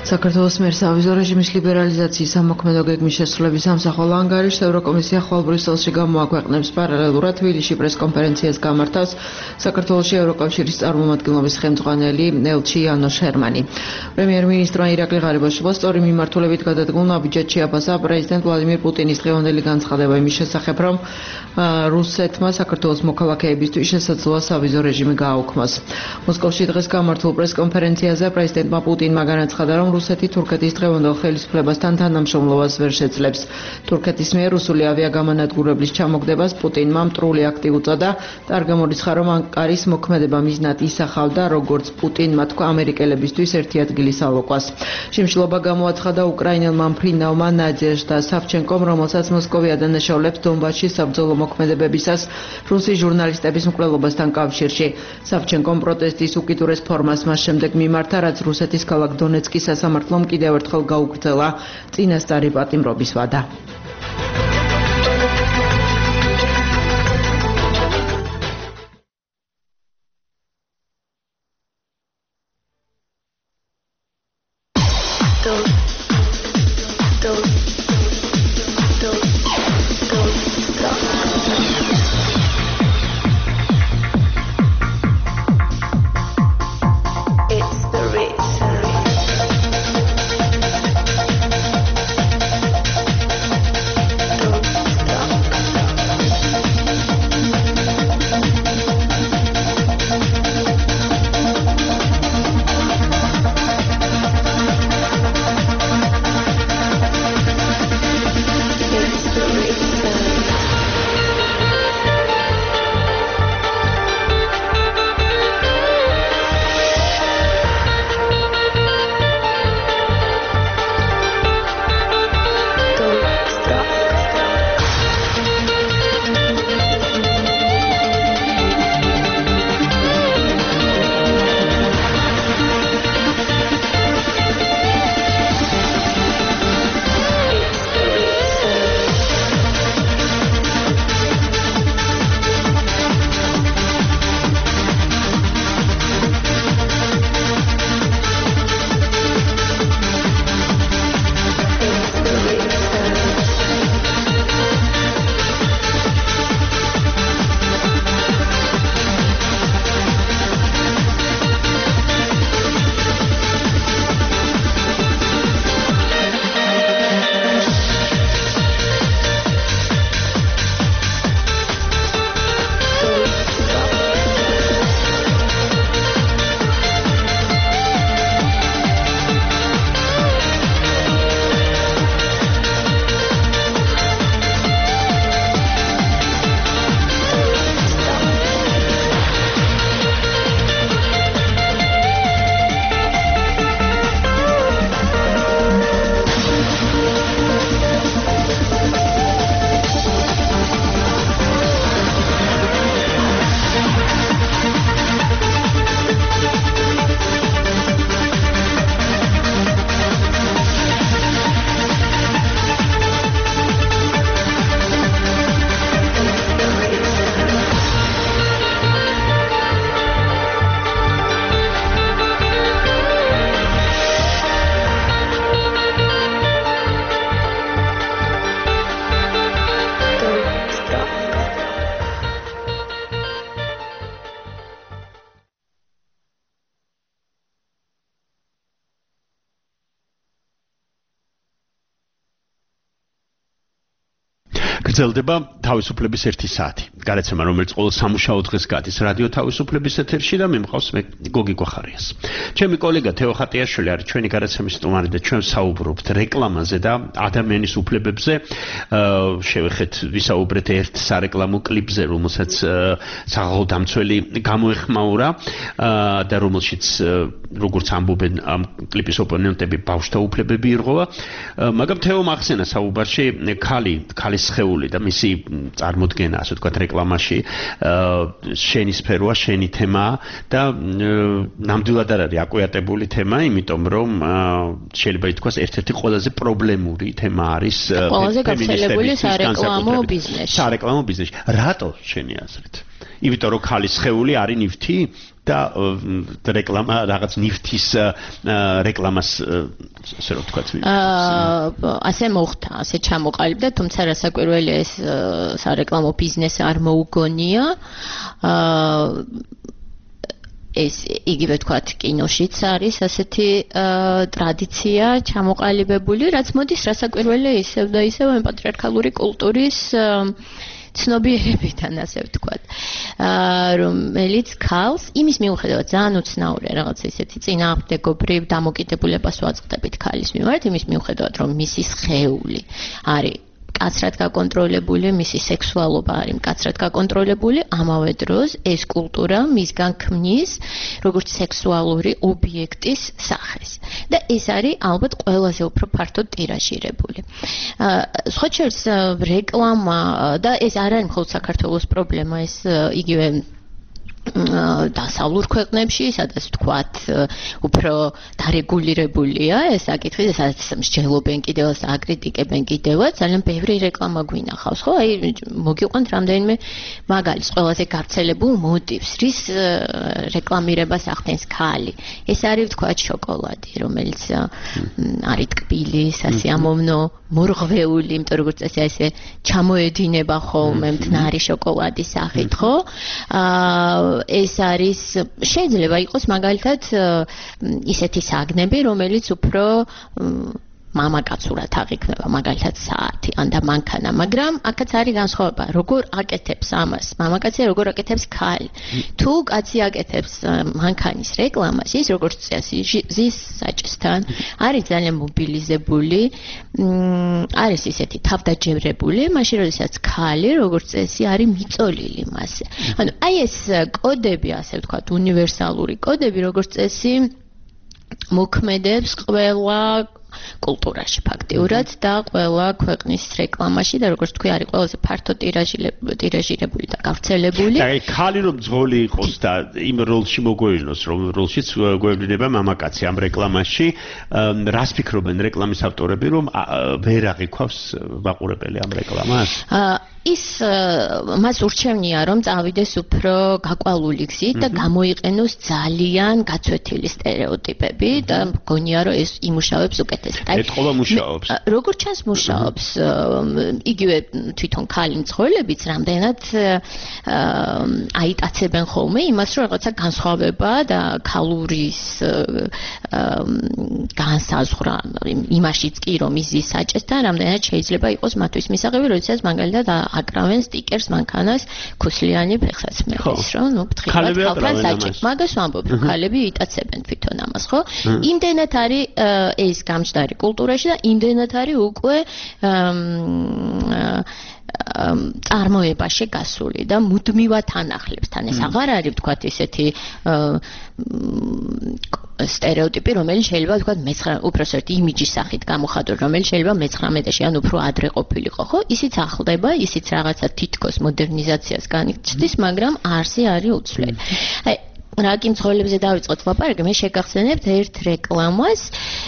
საქართველოს მიერ სავიზო რეჟიმის ლიბერალიზაციის ამოქმედო გეგმის შესრულების სამსახურ ანგარიშს ევროკომისია ხვალ ბრიუსელში გამოაქვეყნებს. პარალელურად თბილისში პრესკონფერენციას გამართავს საქართველოში ევროკავშირის წარმომადგენლობის ხელმძღვანელი ელჩი იანო შერმანი. პრემიერ-მინისტრმა ირაკლი ღარიბაშვილმა სწორი მიმართულებით გადადგმულ აბიჯეთში აფასა პრეზიდენტ ვლადიმირ პუტინის დღევანდელი განცხადება იმის შესახებ, რომ რუსეთმა საქართველოს მოქალაქეებისთვის შესაძლოა სავიზო რეჟიმი გააუქმოს. მოსკოვში დღეს გამართულ პრესკონფერენციაზე პრეზიდენტმა პუტინმა განაცხადა, რომ რუსეთი თურქეთის დღევანდელ ხელისუფლებასთან თანამშრომლობას ვერ შეძლებს. თურქეთის მიერ რუსული ავიაგამონადგურებლის ჩამოგდებას პუტინმა მტრული აქტი უწოდა და არ გამორიცხა, რომ ანკარის მოქმედება მიზნად ისახავდა, როგორც პუტინმა თქვა, ამერიკელებისთვის ერთი ადგილის ალოკვას. შიმშილობა გამოაცხადა უკრაინელმა მფრინავმა ნადეჟდა სავჩენკომ, რომელსაც მოსკოვი ადანაშაულებს დონბასში საბრძოლო მოქმედებებისას რუსი ჟურნალისტების მკვლელობასთან კავშირში. სავჩენკომ პროტესტის უკიდურეს ფორმას მას შემდეგ მიმართა, რაც რუსეთის ქალაქ დონეცკის სასამართლომ კიდევ ერთხელ გაუგრძელა წინასწარი პატიმრობის ვადა. გრძელდება თავისუფლების 1 საათი. გარეთაცემა, რომელიც ყოველ სამუშაო დღეს გადის რადიო თავისუფლების ეთერში და მე მყავს გოგი გვახარიას. ჩემი კოლეგა თეო ხატიაშვილი არის ჩვენი გარეთაცემის სტუმარი და ჩვენ საუბრობთ რეკლამაზე და ადამიანის უფლებებზე. შევეხეთ ვისაუბრეთ ერთ სარეკლამო კლიპზე, რომელსაც სახალხო დამცველი გამოეხმაურა და რომელშიც როგორც ამბობენ ამ კლიპის ოპონენტები ბავშვთა უფლებები ირღვევა. მაგრამ თეო მახსენა საუბარში ქალის სხეული და მისი წარმოდგენა, ასე ვთქვათ, რეკლამაში შენი სფეროა, შენი თემაა და ნამდვილად არ არის აკვიატებული თემა, იმიტომ რომ შეიძლება ითქვას ერთ-ერთი ყველაზე პრობლემური თემა არის ყველაზე გავრცელებული სარეკლამო ბიზნესი. სარეკლამო ბიზნესი. რატო შენი აზრით? იმიტომ რომ ქალის სხეული არის ნივთი და რეკლამა რაღაც ნივთის რეკლამას ასე რომ ვთქვათ. ასე მოხდა, ასე ჩამოყალიბდა, თუმცა რასაკვირველია ეს სარეკლამო ბიზნესი არ მოუგონია. ეს იგივე ვთქვათ კინოშიც არის ასეთი ტრადიცია ჩამოყალიბებული, რაც მოდის რასაკვირველია ისევ და ისევ პატრიარქალური კულტურის ცნობიერებიდან ასე ვთქვათ, რომელიც ქალს იმის მიუხედავად ძალიან უცნაურია რაღაც ისეთი წინააღმდეგობრივ დამოკიდებულებას ვაწყდებით ქალის მიმართ, იმის მიუხედავად რომ მისი სხეული არის კაცრად გაკონტროლებული, მისი სექსუალობა არის მკაცრად გაკონტროლებული, ამავე დროს ეს კულტურა მისგან ქმნის როგორც სექსუალური ობიექტის სახეს. და ეს არის ალბათ ყველაზე უფრო ფართოდ ტირაჟირებული. სხვა შორის რეკლამა და ეს არ არის მხოლოდ საქართველოს პრობლემა, ეს იგივე დასავლურ ქვეყნებში, სადაც ვთქვათ, უფრო დარეგულირებულია ეს საკითხი, სადაც მსჯელობენ კიდევაც, აკრიტიკებენ კიდევაც, ძალიან ბევრი რეკლამა გვინახავს, ხო? აი, მოგიყვანთ რამდენიმე მაგალითს, ყველაზე გავრცელებულ მოტივს, რის რეკლამირებას ახდენს ქალი. ეს არის ვთქვათ შოკოლადი, რომელიც არის ტკბილი, სასიამოვნო, მორღვეული, იმიტომ როგორც წესი ესე ჩამოედინება ხოლმე მტნარი შოკოლადის სახით, ხო? ეს არის შეიძლება იყოს მაგალითად ისეთი საგნები, რომელიც უფრო მამაკაცურად აღიქმება, მაგალითად საათი ან და მანქანა, მაგრამ აქაც არის განსხვავება, როგორ აკეთებს ამას მამაკაცი, როგორ აკეთებს ქალი. თუ კაცი აკეთებს მანქანის რეკლამას, ის როგორც წესი ზის საჭესთან არის ძალიან მობილიზებული, არის ისეთი თავდაჯერებული, მაშინ როდესაც ქალი როგორც წესი არის მიწოლილი მასზე. ანუ აი ეს კოდები, ასე ვთქვათ, უნივერსალური კოდები, როგორც წესი მოქმედებს ყველა კულტურაში ფაქტიურად და ყველა ქვეყნის რეკლამაში და როგორც თქვი არის ყველაზე ფართო ტირაჟირებული და გავრცელებული. და ქალი რომ ძღოლი იყოს და იმ როლში მოგვევლინოს, რომ როლშიც გვევლინება მამაკაცი ამ რეკლამაში, რას ფიქრობენ რეკლამის ავტორები, რომ ვერ აღიქვავს მაყურებელი ამ რეკლამას? ის მას ურჩევნია რომ წავიდეს უფრო გაყვალული გზით და გამოიყენოს ძალიან გაცვეთილი სტერეოტიპები და მგონია რომ ეს იმუშავებს უკეთესად. ეთყობა მუშაობს. როგორც ჩანს მუშაობს, იგივე თვითონ ქალი მცხოვრებიც რამდენად აიტაცებენ ხოლმე იმას რომ რაღაცა განსხვავება და ქალურის განსაზღვრა იმაშიც კი რომ იზის საჭესთან რამდენად შეიძლება იყოს მათთვის მისაღები, როდესაც მაგალითად აკრავენ სტიკერს მანქანას ქუსლიანი ფეხსაცმელის, რომ ნუ ფთხილად ქალთან საჭირს. მაგას ვამბობ, რომ ქალები იტაცებენ თვითონ ამას, ხო? იმდენად არის ეს გამჯდარი კულტურაში და იმდენად არის უკვე წარმოებაში გასული და მუდმივად ანახლებს თან ეს აღარ არის ვთქვათ ისეთი სტერეოტიპი რომელიც შეიძლება ვთქვათ უпроსტ იმიჯის სახით გამოხატოს რომელიც შეიძლება მე-19-ში ან უფრო ადრე ყოფილიყო ხო ისიც ახლდება ისიც რაღაცა თითქოს მოდერნიზაციას განიცდის მაგრამ არსი არის უცვლელი აი რა კი მცხოვრებლებზე დავიწყოთ ლაპარაკი მე შეგახსენებთ ერთ რეკლამას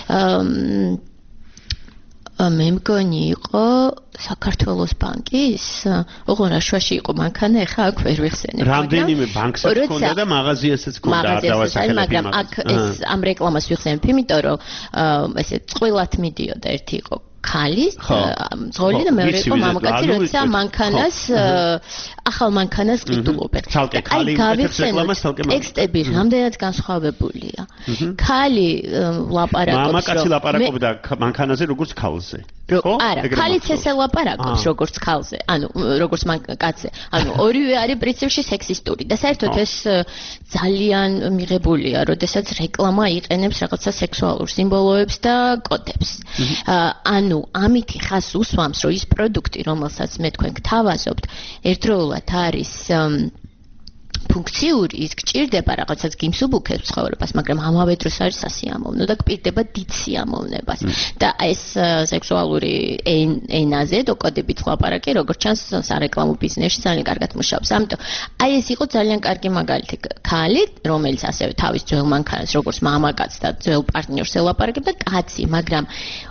მე მგონი იყო საქართველოს ბანკის ოღონდ შვაში იყო მანქანა ეხა აქ ვერ ვიხსენებ რამდენიმე ბანკსაც ჰქონდა და მაღაზიასაც ჰქონდა არ დავასახელებ მაგრამ აქ ეს ამ რეკლამას ვიხსენებ იმიტომ რომ ესე წყვილად მიდიოდა ერთი იყო ქალის ძღოლი და მეორე იყო მამაკაცი როცა მანქანას ახალ მანქანას ყიდულობენ აი გავიხსენოთ ტექსტები რამდენად განსხვავებულია ქალი ლაპარაკობს მამაკაცი ლაპარაკობდა მანქანაზე როგორც ქალზე ხო არა ქალიც ესე ლაპარაკობს როგორც ქალზე ანუ როგორც მანკაცზე ანუ ორივე არის პრინციპში სექსისტური და საერთოდ ეს ძალიან მიღებულია როდესაც რეკლამა იყენებს რაღაცა სექსუალურ სიმბოლოებს და კოდებს ანუ ამით ხას უსვამს რომ ის პროდუქტი რომელსაც მე თქვენ გთავაზობთ ერთდროულად არის ფუნქციური ის გჭირდება რაღაცას გიმსუბუქებს ცხოვრებას, მაგრამ ამავე დროს არის სასიამოვნო და გპირდება დიდ სიამოვნებას. და ეს სექსუალური ენაზე დოკოდებით ვლაპარაკი, როგორც ჩანს სარეკლამო ბიზნესში ძალიან კარგად მუშაობს. ამიტომ აი ეს იყო ძალიან კარგი მაგალითი. ქალი, რომელიც ასევე თავის ძველ მანქანას როგორც მამაკაც და ძველ პარტნიორს ელაპარაკებდა, კაცი, მაგრამ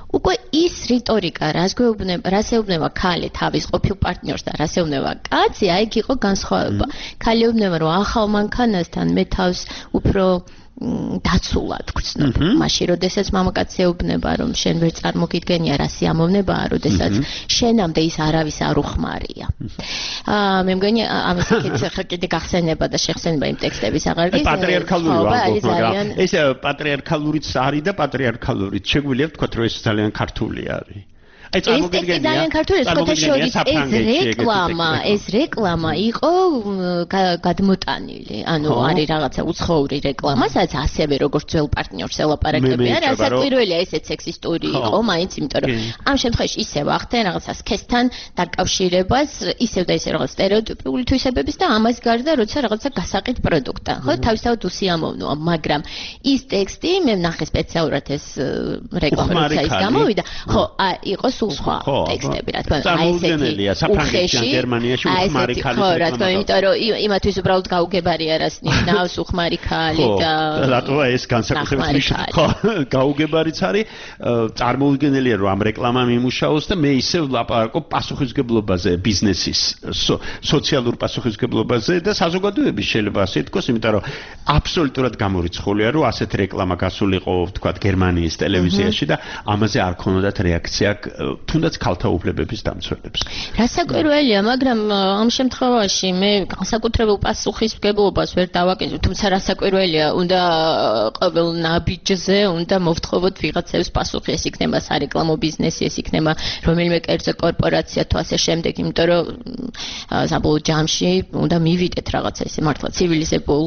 უკვე ის რიტორიკა, რას ეუბნება ქალი თავის ყოფილ პარტნიორს და რას ეუბნება კაცი, აი იქ იყო განსხვავება. ქალი ეუბნება, რომ ახალ მანქანასთან მე თავს უფრო დაცულად გვცნობ. მაშინ, როდესაც მამაკაცი ეუბნება, რომ შენ ვერ წარმოგიდგენია რა სიამოვნებაა, როდესაც შენამდე ის არავის არ უხმარია. მე მგონი ამის ხა კიდე გახსენება და შეხსენება იმ ტექსტების აღარგის. პატრიარქალური ვამბობ, მაგრამ ეს პატრიარქალურიც არის და პატრიარქალურიც. შეგვიძლია ვთქვათ, რომ ეს ძალიან ქართული არის. ეს ძალიან ქართული სხვათა შორის ეს რეკლამა იყო გადმოტანილი. ანუ არის რაღაცა უცხოური რეკლამა, სადაც ასევე როგორც ძველ პარტნიორს ელაპარაკებიან, რასაკვირველია ესეც სექსისტური იყო, მაინც იმიტომ რომ ამ შემთხვევაში ისევ ახდენ რაღაცა სქესთან დაკავშირებას, ისევ და ისევ რაღაც სტერეოტიპული თვისებების და ამას გარდა როცა რაღაცა გასაყიდ პროდუქტთან, ხო, თავისთავად უსიამოვნოა, მაგრამ ის ტექსტი მე ვნახე სპეციალურად ეს რეკლამა როცა ის გამოვიდა, ხო, იყო სულ სხვა ტექსტები, რა თქმა უნდა, აი ესეთი საფრანგეთში, გერმანიაში უხმარი ქალი. ხო, რა თქმა უნდა, იმიტომ რომ იმათვის უბრალოდ გაუგებარია რას ნიშნავს უხმარი ქალი და რატოა ეს განსაკუთრებით ნიშნავს? ხო, გაუგებარიც არის, წარმოუდგენელია რომ ამ რეკლამამ იმუშაოს და მე ისევ ლაპარაკობ პასუხისგებლობაზე, ბიზნესის, სოციალურ პასუხისგებლობაზე და საზოგადოების შეიძლება ასე ითქვას, იმიტომ რომ აბსოლუტურად გამორიცხულია რომ ასეთ რეკლამა გასულიყო, ვთქვათ, გერმანიის ტელევიზიაში და ამაზე არ ქონოდათ რეაქცია თუნდაც ქალთა უფლებების დამცველებს. რასაკვირველია, მაგრამ ამ შემთხვევაში მე განსაკუთრებულ პასუხისმგებლობას ვერ დავაკეთებ, თუმცა რასაკვირველია, უნდა ყოველ ნაბიჯზე უნდა მოვთხოვოთ ვიღაცებს პასუხი, ეს იქნება სარეკლამო ბიზნესი, ეს იქნება რომელიმე კერძო კორპორაცია თუ ასე შემდეგ, იმიტომ რომ საბოლოო ჯამში უნდა მივიდეთ რაღაცა ისე მართლა ცივილიზებულ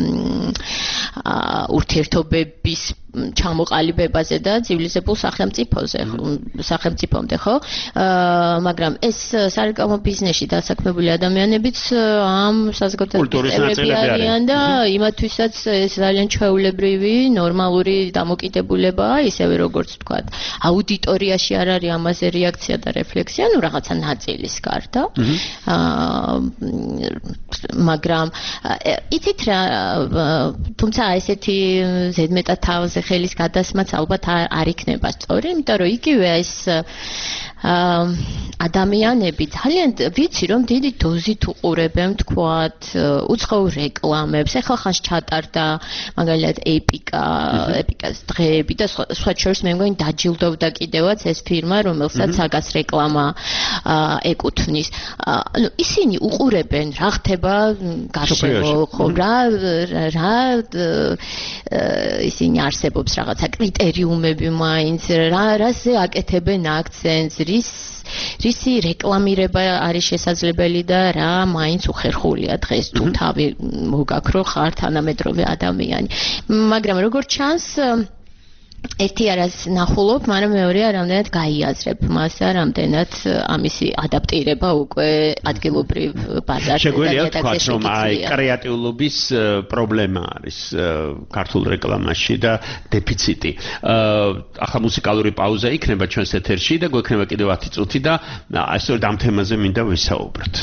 ურთიერთობების ჩამოყალიბებაზე და ცივილიზებულ სახელმწიფომდე, ხო? მაგრამ ეს სარეკლამო ბიზნესში დასაქმებული ადამიანებიც ამ საზოგადოების წევრები არიან და იმათვისაც ეს ძალიან ჩვეულებრივი, ნორმალური დამოკიდებულებაა, ისევე როგორც ვთქვათ, აუდიტორიაში არ არის ამაზე რეაქცია და რეფლექსია, ნუ რაღაცა ნაწილის გარდა. მაგრამ იცით რა, თუმცა ესეთი ზედმეტად თავზე ხელის გადასმაც ალბათ არ იქნება სწორი, იმიტომ რომ იგივე ეს ადამიანები ძალიან ვიცი რომ დიდი დოზით უყურებენ თქვათ უცხოურ რეკლამებს, ეხლა ხანს ჩატარდა მაგალითად ეპიკას დღეები და სხვა შორის მე მგონი დაჯილდოვდა კიდევაც ეს ფირმა, რომელსაც საგას რეკლამა ეკუთვნის. ანუ ისინი უყურებენ რა ხდება გარშემო, ხო, რა ისინი არსებობს რაღაცა კრიტერიუმები მაინც, რაზე აკეთებენ აქცენტს, რისი რეკლამირება არის შესაძლებელი და რა მაინც უხერხულია დღეს თუ თავი მოგაქრო ხარ თანამედროვე ადამიანი. მაგრამ როგორც ჩანს ერთი არას ნახულობ, მაგრამ მეორე რამდენად გაიაზრებ მას და რამდენად ამისი ადაპტირება უკვე ადგილობრივ ბაზარზე. შეგვიძლია ვთქვათ, რომ აი კრეატიულობის პრობლემა არის ქართულ რეკლამაში და დეფიციტი. ახლა მუსიკალური პაუზა იქნება ჩვენს ეთერში და გვექნება კიდევ 10 წუთი და სწორედ ამ თემაზე მინდა ვისაუბროთ.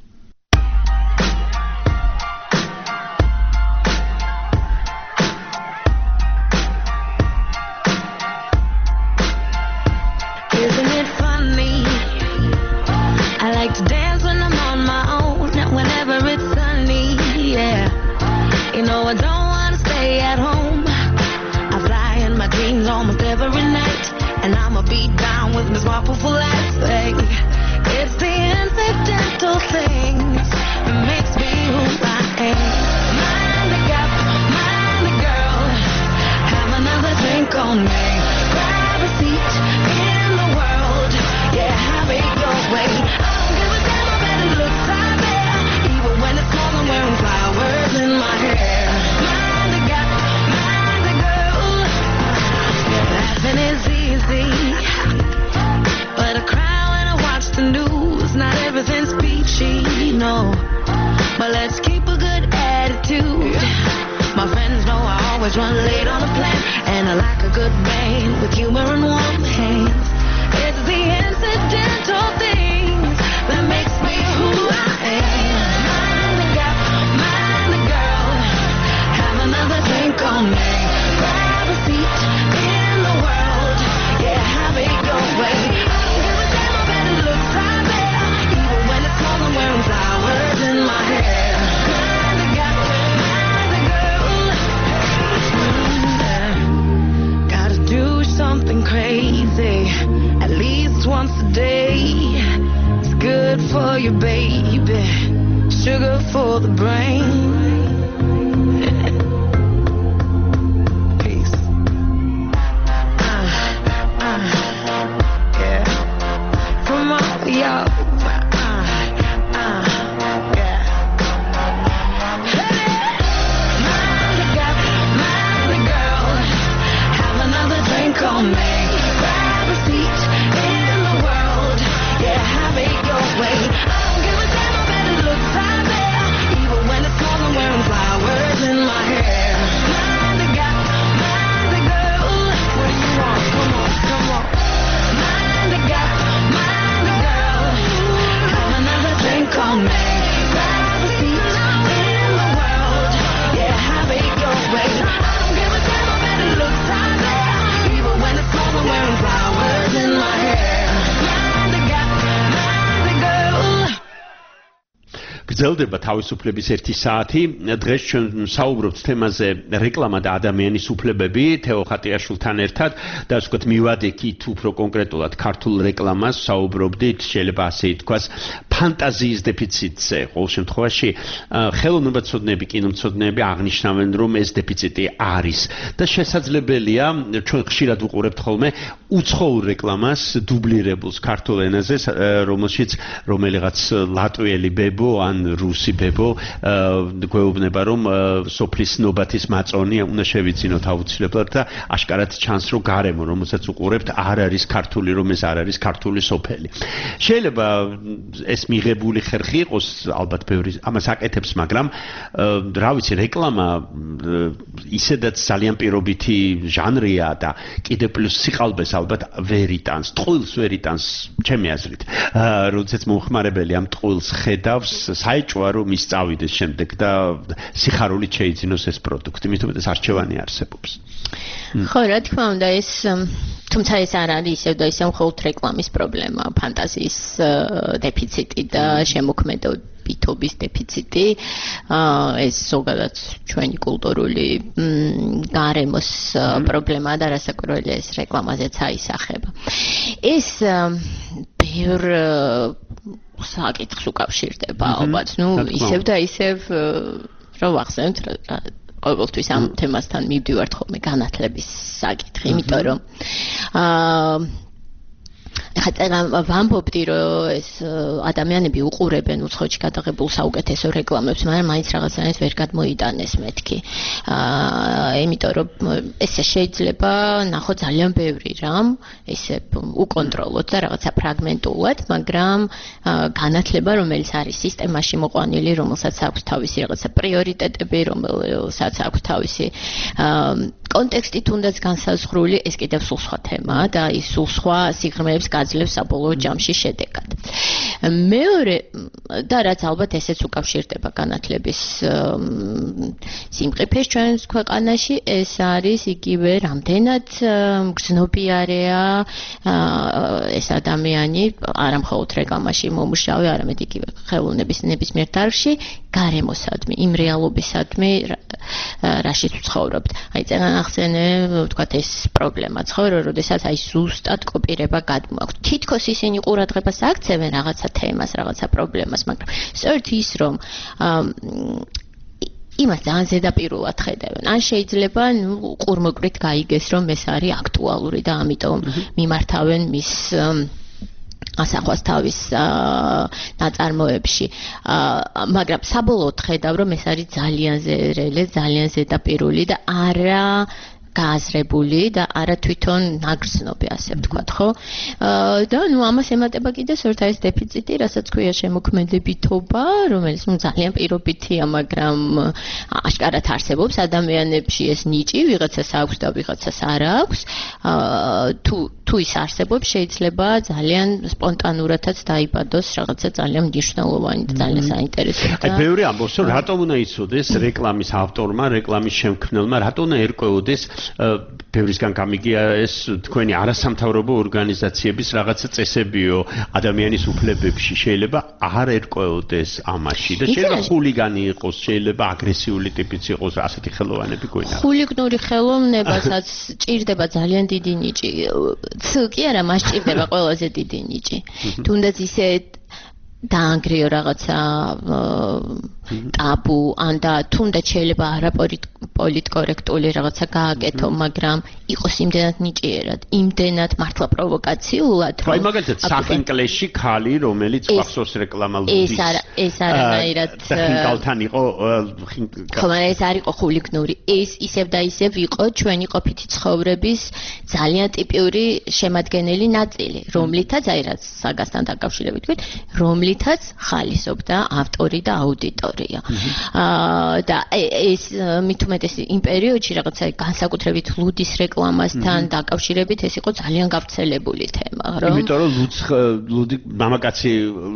It's the incidental things that makes me who I am. Mind the gap, mind the girl, have another drink on me. Grab a seat in the world, yeah, have it your way. I don't give a damn about it looks like there, even when it's cold I'm wearing flowers in my hair. Mind the gap, mind the girl, yeah, laughing is easy. But I cry when I watch the news. Not everything's peachy, no. But let's keep a good attitude. My friends know I always run late on a plan, and I like a good man with humor and warm hands. It's the incidental things that makes me who I am. Mind the gap, mind the girl, have another drink on me. Grab a seat in the world, yeah, have it. crazy at least once a day. It's good for you, baby. Sugar for the brain. Peace. Yeah. From all y'all. On me, grab a seat in the world. Yeah, have it your way. I don't give a damn about it looks out there. Even when it's small, I'm wearing flowers in my hair. Mind the gap, mind the girl. What do you want? Come on, come on. Mind the gap, mind the girl. Have another drink on me. Grab a seat in the world. Yeah, have it your way. I don't give a damn about it looks out there. I'm wearing flowers in my hair. Mind the gap, mind the girl. გრძელდება თავისუფლების 1 საათი. დღეს ჩვენ საუბრობთ თემაზე რეკლამა და ადამიანის უფლებები თეო ხატიაშვილთან ერთად და ასე ვთქვათ მივადექით უფრო კონკრეტულად ქართულ რეკლამას საუბრობდით, შეიძლება ასე ითქვას, ფანტაზიის დეფიციტზე. ყოველ შემთხვევაში ხელოვნებაცოდნეები, კინომცოდნეები აღნიშნავენ, რომ ეს დეფიციტი არის და შესაძლებელია ჩვენ ხშირად ვუყურებთ ხოლმე უცხოურ რეკლამას დუბლირებულს ქართულ ენაზე, რომელშიც რომელიღაც ლატვიელი ბებო ან რუსი ბებო გვეუბნება, რომ სოფლის ნობათის მაწონი უნდა შევიცინოთ აუცილებლად და აშკარად ჩანს, რომ გარემო, რომელსაც უყურებთ, არ არის ქართული, რომ ეს არ არის ქართული სოფელი. შეიძლება ეს მიღებული ხერხი იყოს, ალბათ ბევრი ამას აკეთებს, მაგრამ რა ვიცი, რეკლამა ისედაც ძალიან პირობითი ჟანრია და კიდე პლუს სიყალბეს ალბათ ვერ იტანს, ტყუილს ვერ იტანს, ჩემი აზრით. როდესაც მომხმარებელი ამ ტყუილს ხედავს, საეჭვია რომ ის წავიდეს შემდეგ და სიხარულით შეიძინოს ეს პროდუქტი, მით უმეტეს არჩევანი არსებობს. ხო, რა თქმა უნდა, ეს თუმცა ეს არ არის ისევ და ისევ მხოლოდ რეკლამის პრობლემა, ფანტაზიის დეფიციტი და შემოქმედებითობის დეფიციტი, ეს ზოგადად ჩვენი კულტურული გარემოს პრობლემაა და რასაკვირველია ეს რეკლამაზეც აისახება. ეს ბევრ საკითხს უკავშირდება, ალბათ, ისევ და ისევ რა ვახსენებთ, ყოველთვის ამ თემასთან მივდივართ ხოლმე განათლების საკითხი, იმიტომ რომ ეხლა ვამბობდი, რომ ეს ადამიანები უყურებენ უცხოეთში გადაღებულ საუკეთესო რეკლამებს, მაგრამ მაინც რაღაცნაირად ვერ გადმოიტანეს მეთქი. იმიტომ რომ ესე შეიძლება ნახოთ ძალიან ბევრი რამ, ესე უკონტროლოთ და რაღაცა ფრაგმენტულად, მაგრამ განათლება, რომელიც არის სისტემაში მოყვანილი, რომელსაც აქვს თავისი რაღაცა პრიორიტეტები, რომელსაც აქვს თავისი კონტექსტი თუნდაც განსაზღვრული, ეს კიდევ სულ სხვა თემაა და ის სულ სხვა სიღრმეებს გაძლევს საბოლოო ჯამში შედეგად. მეორე და რაც ალბათ ესეც უკავშირდება განათლების სიმყიფეს ჩვენს ქვეყანაში, ეს არის იგივე რამდენად გრძნობიარეა ეს ადამიანი, არა მხოლოდ რეკლამაში მომუშავე, არამედ იგივე ხელოვნების ნებისმიერ დარგში, გარემოსადმი, იმ რეალობისადმი, რაშიც ვცხოვრობთ. აი წეგან ახსენე, ვთქვათ, ეს პრობლემა ცხოვრო, როდესაც აი ზუსტად კოპირება გადმოაქვთ. თითქოს ისინი ყურადღებას აქცევენ რაღაცა თემას, რაღაცა პრობლემას, მაგრამ სწორედ ის, რომ იმას ძალიან ზედაპირულად ხედავენ. ან შეიძლება, ყურმოკვით გაიგეს, რომ ეს არის აქტუალური და ამიტომ მიმართავენ მის ასახვას თავის ნაწარმოებში. მაგრამ საბოლოოდ ხედავ, რომ ეს არის ძალიან ზერელე, ძალიან ზედაპირული და არა გააზრებული და არა თვითონ ნაგრძნობი, ასე ვთქვათ, ხო? და ამას ემატება კიდე სწორედ ეს დეფიციტი, რასაც ქვია შემოქმედებითობა, რომელიც ძალიან პირობითია, მაგრამ აშკარად არსებობს ადამიანებში ეს ნიჭი, ვიღაცას აქვს და ვიღაცას არ აქვს. თუ ის არსებობს, შეიძლება ძალიან სპონტანურადაც დაიბადოს რაღაცა ძალიან მნიშვნელოვანი და ძალიან საინტერესო. აი, ბევრი ამბობს, რომ რატომ უნდა იცოდეს რეკლამის ავტორმა, რეკლამის შემქმნელმა, რატომ უნდა ერკვეოდეს ბევრისგან გამიგია ეს თქვენი არასამთავრობო ორგანიზაციების რაღაცა წესებიო ადამიანის უფლებებში შეიძლება არ ერკვეოდეს ამაში და შეიძლება ხულიგანი იყოს, შეიძლება აგრესიული ტიპიც იყოს, ასეთი ხელოვანები გვინდა. ხულიგნური ხელოვნებასაც ჭირდება ძალიან დიდი ნიჭი. კი არა, მას ჭირდება ყველაზე დიდი ნიჭი. თუნდაც ისე დაანგრიო რაღაცა ტაბუ ან და თუნდაც შეიძლება არაპოლიტკორექტული რაღაცა გააკეთო, მაგრამ იყოს იმდენად ნიჭიერად, იმდენად მართლა პროვოკაციულად, რომ აი მაგალითად სახინკლეში ხალი, რომელიც ყახსოს რეკლამა ლუდის. ეს არანაირად ხინკალთან იყო ხომ ეს არ იყო ხულიგნური. ეს ისევ და ისევ იყო ჩვენი ყოფითი ცხოვრების ძალიან ტიპიური შემადგენელი ნაწილი, რომლითაც აი რაც საგასთან დაკავშირებით ვთქვით, რომლითაც ხალისობდა ავტორი და აუდიტორი. და ეს მით უმეტეს იმ პერიოდში რაღაცა განსაკუთრებით ლუდის რეკლამასთან დაკავშირებით ეს იყო ძალიან გავრცელებული თემა, რომ იმიტომ რომ ლუდი მამაკაცი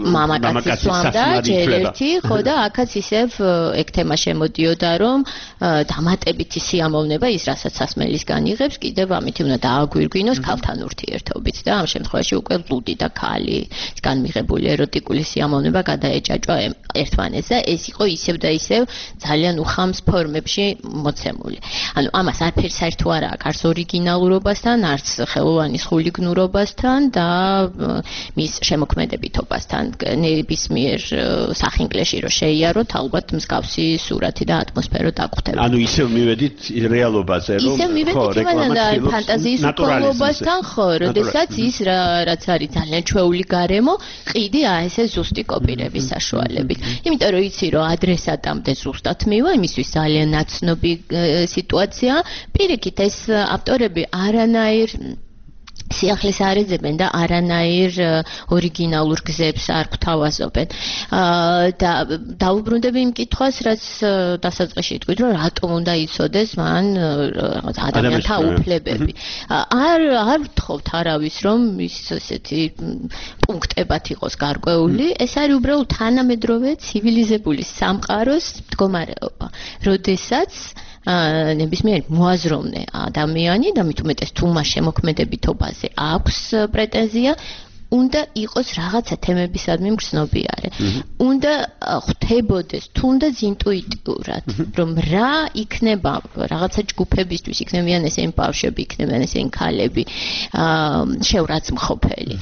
ჯერერთი, ხო და აქაც ისევ ეგ თემა შემოდიოდა, რომ დამატებითი სიამოვნება ის რასაც სასმელისგან იღებს, კიდევ ამით უნდა დააგვირგვინოს ქალთან ურთიერთობით და ამ შემთხვევაში უკვე ლუდი და ქალისგან მიღებული ეროტიკული სიამოვნება გადაეჭაჭვა ერთმანეთს და ეს იყო ისევ და ისევ ძალიან უხამს ფორმებში მოცემული. ანუ ამას არაფერს საერთო არ აქვს არც ორიგინალურობასთან, არც ხელოვანის ხულიგნურობასთან და მის შემოქმედებითობასთან. ნებისმიერ სახინკლეში რო შეიაროთ, ალბათ მსგავსი სურათი და ატმოსფერო დაგხვდება. ანუ ისევ მივედით რეალობაზე, რომ ისევ მივედით ფანტაზიის უკოლობასთან, ხო, როდესაც ის რაც არის ძალიან ჩვეული გარემო, ყიდი ესე ზუსტი კოპირების საშუალებით. იმიტომ რომ იცი რომ ადრესატამდე ზუსტად მივა, იმისთვის ძალიან ნაცნობი სიტუაცია. პირიქით ეს ავტორები არანაირ სიახლეს არ ეძებენ და არანაირ ორიგინალურ გზებს არ გვთავაზობენ. და დაუბრუნდები იმ კითხვას, რაც დასაწყისში თქვით, რომ რატომ უნდა იცოდეს მან ადამიანთა უფლებები. არ ვთხოვთ არავის, რომ ის ესეთი პუნქტებად იყოს გარკვეული, ეს არის უბრალოდ თანამედროვე ცივილიზებული სამყაროს მდგომარეობა. როდესაც ნებისმიერ მოაზროვნე ადამიანი და მით უმეტეს თუ მას შემოქმედებითობაზე აქვს პრეტენზია, უნდა იყოს რაღაცა თემებისადმი მგრძნობიარე. უნდა ხვდებოდეს თუნდაც ინტუიტიურად, რომ რა იქნება რაღაცა ჯგუფებისთვის, იქნებიან ესენი ბავშვები, იქნებიან ესენი ქალები, შეურაცხმყოფელი.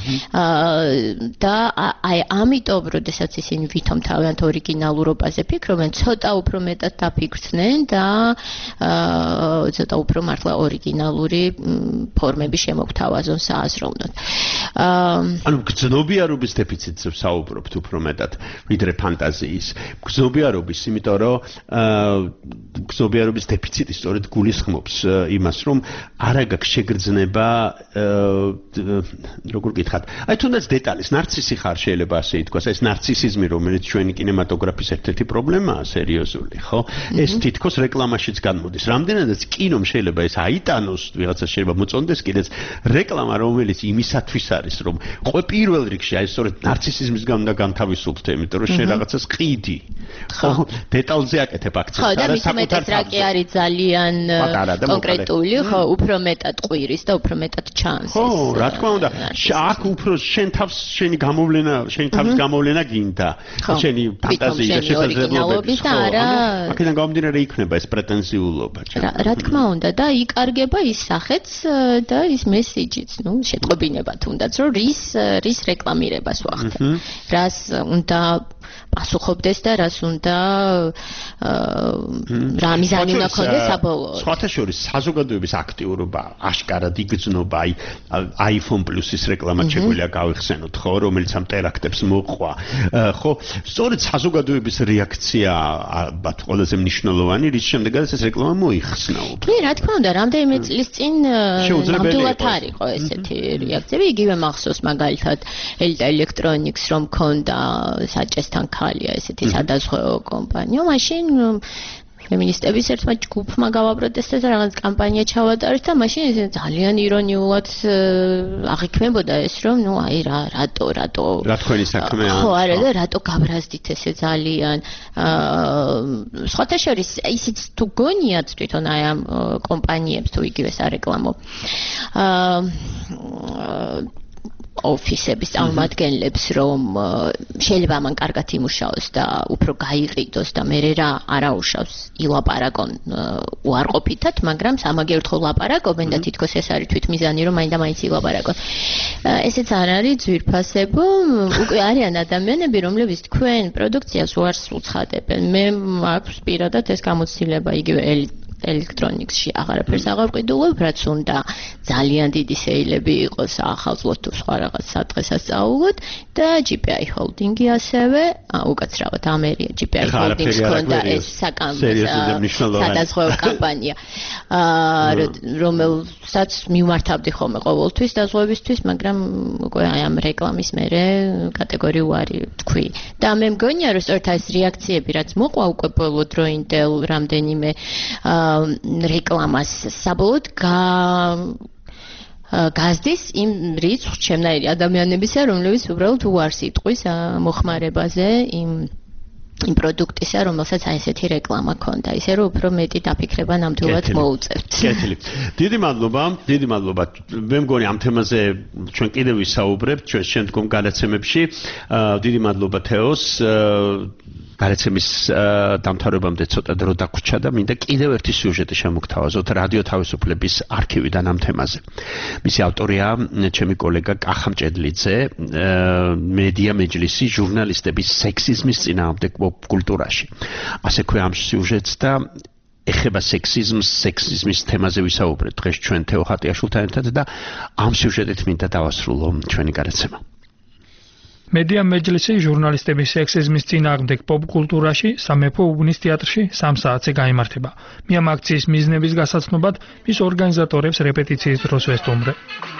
და აი ამიტომ, როდესაც ისინი ვითომ თავიანთ ორიგინალურობაზე ფიქრობენ, ცოტა უფრო მეტად დაფიქრდნენ და ცოტა უფრო მართლა ორიგინალური ფორმები შემოგთავაზონ სააზროვნოდ. ანუ გრძნობიარობის დეფიციტს ვსაუბრობთ უფრო მეტად, ვიდრე ფანტაზიის. გრძნობიარობის, იმიტომ რომ გრძნობიარობის დეფიციტი სწორედ გულისხმობს იმას, რომ არა გაქვს შეგრძნება, როგორ გითხრათ, აი თუნდაც დეტალის, ნარცისი ხარ შეიძლება ასე ითქვას, ეს ნარცისიზმი, რომელიც ჩვენი კინემატოგრაფის ერთ-ერთი პრობლემაა სერიოზული, ხო? ეს თითქოს რეკლამაშიც განმოდის. რამდენადაც კინომ შეიძლება ეს აიტანოს, ვიღაცა შეიძლება მოწონდეს კიდეც რეკლამა, რომელიც იმისათვის არის, რომ პირველ რიგში აი სწორედ ნარცისიზმისგან უნდა განთავისუფლდე, იმიტომ რომ შენ რაღაცას ყიდი. ხო, დეტალზე აკეთებ აქცენტს. ხო, და მით უმეტეს რა კი არის ძალიან კონკრეტული, ხო, უფრო მეტად ყვირის და უფრო მეტად ჩანს. ხო, რა თქმა უნდა, აქ უფრო შენ თავს შენი გამოვლენა, შენი თავის გამოვლენა გინდა. შენი ფანტაზია და შესაძლებლობები. და არა აქედან გამომდინარე იქნება ეს პრეტენზიულობა. რა თქმა უნდა და იკარგება ის სახეც და ის მესიჯიც, ნუ შეტყობინება თუნდაც რომ რის რეკლამირებას ვახდენ. რას უნდა პასუხობდეს და რას უნდა რა მიზანი უნდა ქონდეს საბოლოოდ. სხვათა შორის საზოგადოების აქტიურობა აშკარად იგრძნობა, აი iPhone Plus-ის რეკლამა შეგვიძლია გავიხსენოთ, ხო, რომელიც ამ ტერაქტებს მოყვა. ხო, სწორედ საზოგადოების რეაქცია ალბათ ყველაზე მნიშვნელოვანი, რის შემდეგაც ეს რეკლამა მოიხსნა. კი, რა თქმა უნდა, რამდენიმე წლის წინ ნამდვილად არ იყო ესეთი რეაქციები. იგივე მახსოვს მაგალითად Elita Electronics რომ ქონდა საჭესთან ხალია ესეთი სადაზღვევო კომპანია, მაშინ ფემინისტების ერთმა ჯგუფმა გავაპროტესტეს და რაღაც კამპანია ჩავატარეს და მაშინ ძალიან ირონიულად აღიქმებოდა ეს რომ ნუ აი რატო რა თქვენი საქმეა ხო არა და რატო გაბრაზდით ესე ძალიან სხვათა შორის ისიც თუ გონიათ თვითონ აი ამ კომპანიებს თუ იგივე სარეკლამო ოფისების წარმომადგენლებს რომ შეიძლება მან კარგად იმუშაოს და უფრო გაიყიდოს და მე რა არაუშავს ილაპარაკონ უარყოფითად, მაგრამ სამაგერთხო ლაპარაკობენ და თითქოს ეს არის თვითმიზანი რომ მაინდა მაინც ილაპარაკონ. ესეც არ არის ძვირფასებო, უკვე არიან ადამიანები, რომლებიც თქვენ პროდუქციას უარს უცხადებენ. მე მაქვს პირადად ეს გამოცდილება იგივე ელექტრონიკსში აღარაფერს აღარ ვყიდულობ, რაც უნდა ძალიან დიდი სეილები იყოს ახალწლად თუ სხვა რაღაც სადღესაც წაუღოთ და GPI Holding-ი ასევე, უკაცრავად ამერია GPI Holdings ქონდა ეს სადაზღვევო კამპანია, რომელსაც მიმართავდი ხოლმე ყოველთვის დაზღვევისთვის, მაგრამ უკვე აი ამ რეკლამის მერე კატეგორიულარი თქვი. და მე მგონია რომ სწორედ ეს რეაქციები, რაც მოყვა უკვე ბოლო დროინდელ რამდენიმე რეკლამას საბოლოოდ გაზდის იმ რიცხვს ჩემნაირი ადამიანებისა, რომლებიც უბრალოდ უარს იტყვის მოხმარებაზე იმ პროდუქტისა, რომელსაც აი ესეთი რეკლამა ქონდა. ისე რომ უფრო მეტი დაფიქრება ნამდვილად მოუწევთ. კეთილი. დიდი მადლობა. მე მგონი ამ თემაზე ჩვენ კიდევ ვისაუბრებთ ჩვენ შემდგომ გადაცემებში. დიდი მადლობა თეოს. გადაცემის დამთავრებამდე ცოტა დრო დაგვრჩა და მინდა კიდევ ერთი სიუჟეტი შემოგთავაზოთ რადიო თავისუფლების არქივიდან ამ თემაზე. მისი ავტორია ჩემი კოლეგა კახა მჭედლიძე, მედია მეჯლისი ჟურნალისტების სექსიზმის წინააღმდეგ პოპკულტურაში. ასე ქვია ამ სიუჟეტს და ეხება სექსიზმის თემაზე ვისაუბრეთ დღეს ჩვენ თეო ხატიაშვილთან ერთად და ამ სიუჟეტით მინდა დავასრულო ჩვენი გადაცემა. მედია მეჯლისი ჟურნალისტების სექსიზმის წინააღმდეგ პოპკულტურაში სამეფო უბნის თეატრში 3 საათზე გაიმართება. მე ამ აქციის მიზნების გასაცნობად მის ორგანიზატორებს რეპეტიციის დროს ვესტუმრე.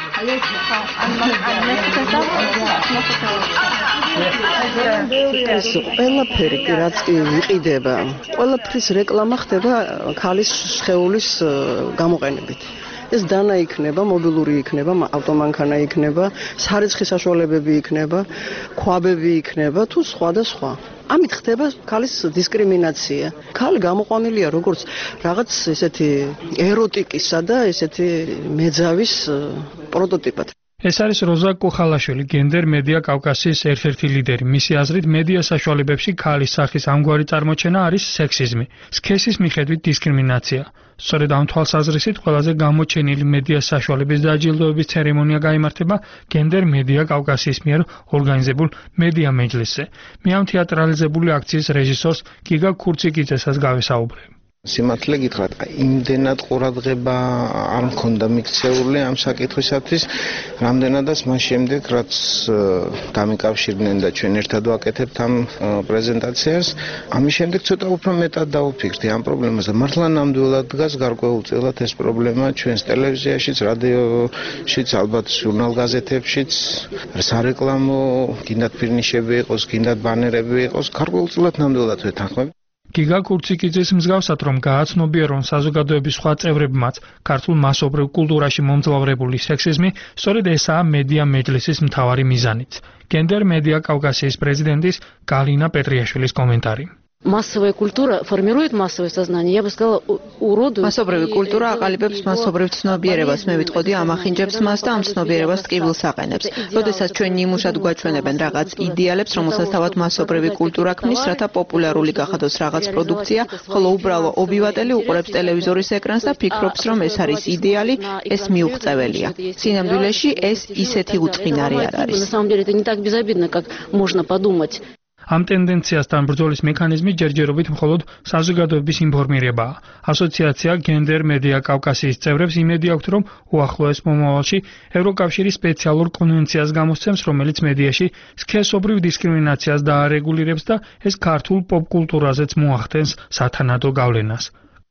ყველაფერი რაც კი ვიყიდება, ყველაფრის რეკლამა ხდება ქალის სხეულის გამოყენებით. ეს დანა იქნება, მობილური იქნება, ავტომანქანა იქნება, სარიცხი საშუალებები იქნება, ქვაბები იქნება თუ სხვა და სხვა. ამით ხდება ქალის დისკრიმინაცია. ქალი გამოყვანილია როგორც რაღაც ესეთი ეროტიკისა და ესეთი მეძავის პროტოტიპად. ეს არის როზა კოხალაშვილი, გენდერ მედია კავკასიის ერთ-ერთი ლიდერი. მისი აზრით, მედია საშუალებებში ქალის სახის ამგვარი წარმოჩენა არის სექსიზმი, სქესის მიხედვით დისკრიმინაცია. სწორედ ამ თვალსაზრისით ყველაზე გამოჩენილი მედია საშუალების დაჯილდოების ცერემონია გაიმართება გენდერ მედია კავკასიის მიერ ორგანიზებულ მედია მეჯლისზე. მე ამ თეატრალიზებული აქციის რეჟისორს გიგა ქურციკიძესაც გავესაუბრე. სიმართლე გითხრათ, იმდენად ყურადღება არ მქონდა მიქცეული ამ საკითხვისათვის, რამდენადაც მას შემდეგ, რაც დამიკავშირდნენ და ჩვენ ერთად ვაკეთებთ ამ პრეზენტაციას, ამის შემდეგ ცოტა უფრო მეტად დავუფიქრდი ამ პრობლემას და მართლა ნამდვილად დგას გარკვეულწილად ეს პრობლემა ჩვენს ტელევიზიაშიც, რადიოშიც, ალბათ ჟურნალ-გაზეთებშიც, სარეკლამო, გინდათ ფირნიშები იყოს, გინდათ ბანერები იყოს, გარკვეულწილად ნამდვილად ვეთანხმები. გიგა ქურციკიძის მსგავსად რომ გააცნობიერონ საზოგადოების სხვა წევრებმაც ქართულ მასობრივ კულტურაში მომძლავრებული სექსიზმი, სწორედ ესაა მედია მეჯლისის მთავარი მიზანიც. გენდერ მედია კავკასიის პრეზიდენტის გალინა პეტრიაშვილის კომენტარი. Массовая культура формирует массовое сознание. Я бы сказала, уродует. Მასობრივი კულტურა აყალიბებს მასობრივ ცნობიერებას, მე ვიტყოდი ამახინჯებს მას და ამ ცნობიერებას ტკივილს აყენებს. როდესაც ჩვენ ნიმუშად გვაჩვენებენ რაღაც იდეალებს, რომელსაც თავად მასობრივი კულტურა ქმნის, რათა პოპულარული გახადოს რაღაც პროდუქცია, ხოლო უბრალო ობივატელი უყურებს ტელევიზორის ეკრანს და ფიქრობს, რომ ეს არის იდეალი, ეს მიუღწეველია. სინამდვილეში ეს ისეთი უწყინარი არ არის. На самом деле это не так безобидно, как можно подумать. ამ ტენდენციასთან ბრძოლის მექანიზმი ჯერჯერობით მხოლოდ საზოგადოების ინფორმირებაა. ასოციაცია გენდერ მედია კავკასიის წევრებს იმედი აქვთ, რომ უახლოეს მომავალში ევროკავშირის სპეციალურ კონვენციას გამოსცემს, რომელიც მედიაში სქესობრივ დისკრიმინაციას დაარეგულირებს და ეს ქართულ პოპკულტურაზეც მოახდენს სათანადო გავლენას.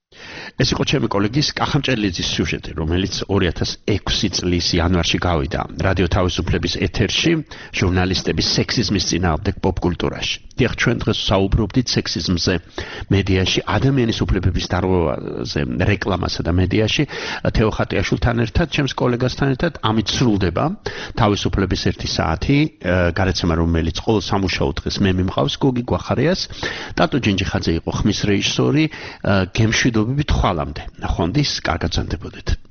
ეს იყო ჩემი კოლეგის კახა მჭედლიძის სიუჟეტი, რომელიც 2006 წლის იანვარში გავიდა რადიო თავისუფლების ეთერში ჟურნალისტების სექსიზმის წინააღმდეგ პოპკულტურაში. დიახ, ჩვენ დღეს საუბრობდით სექსიზმზე მედიაში, ადამიანის უფლებების დარღვევაზე რეკლამასა და მედიაში. თეო ხატიაშვილთან ერთად, ჩემს კოლეგასთან ერთად ამით სრულდება თავისუფლების 1 საათი, გადაცემა რომელიც ყოველ სამუშაო დღეს მე მიმყავს გოგი გვახარიას. ტატო ჯინჯიხაძე იყო ხმის რეჟისორი. გემშვიდობებით ხვალამდე. ნახვამდის, კარგად ზანდებოდეთ.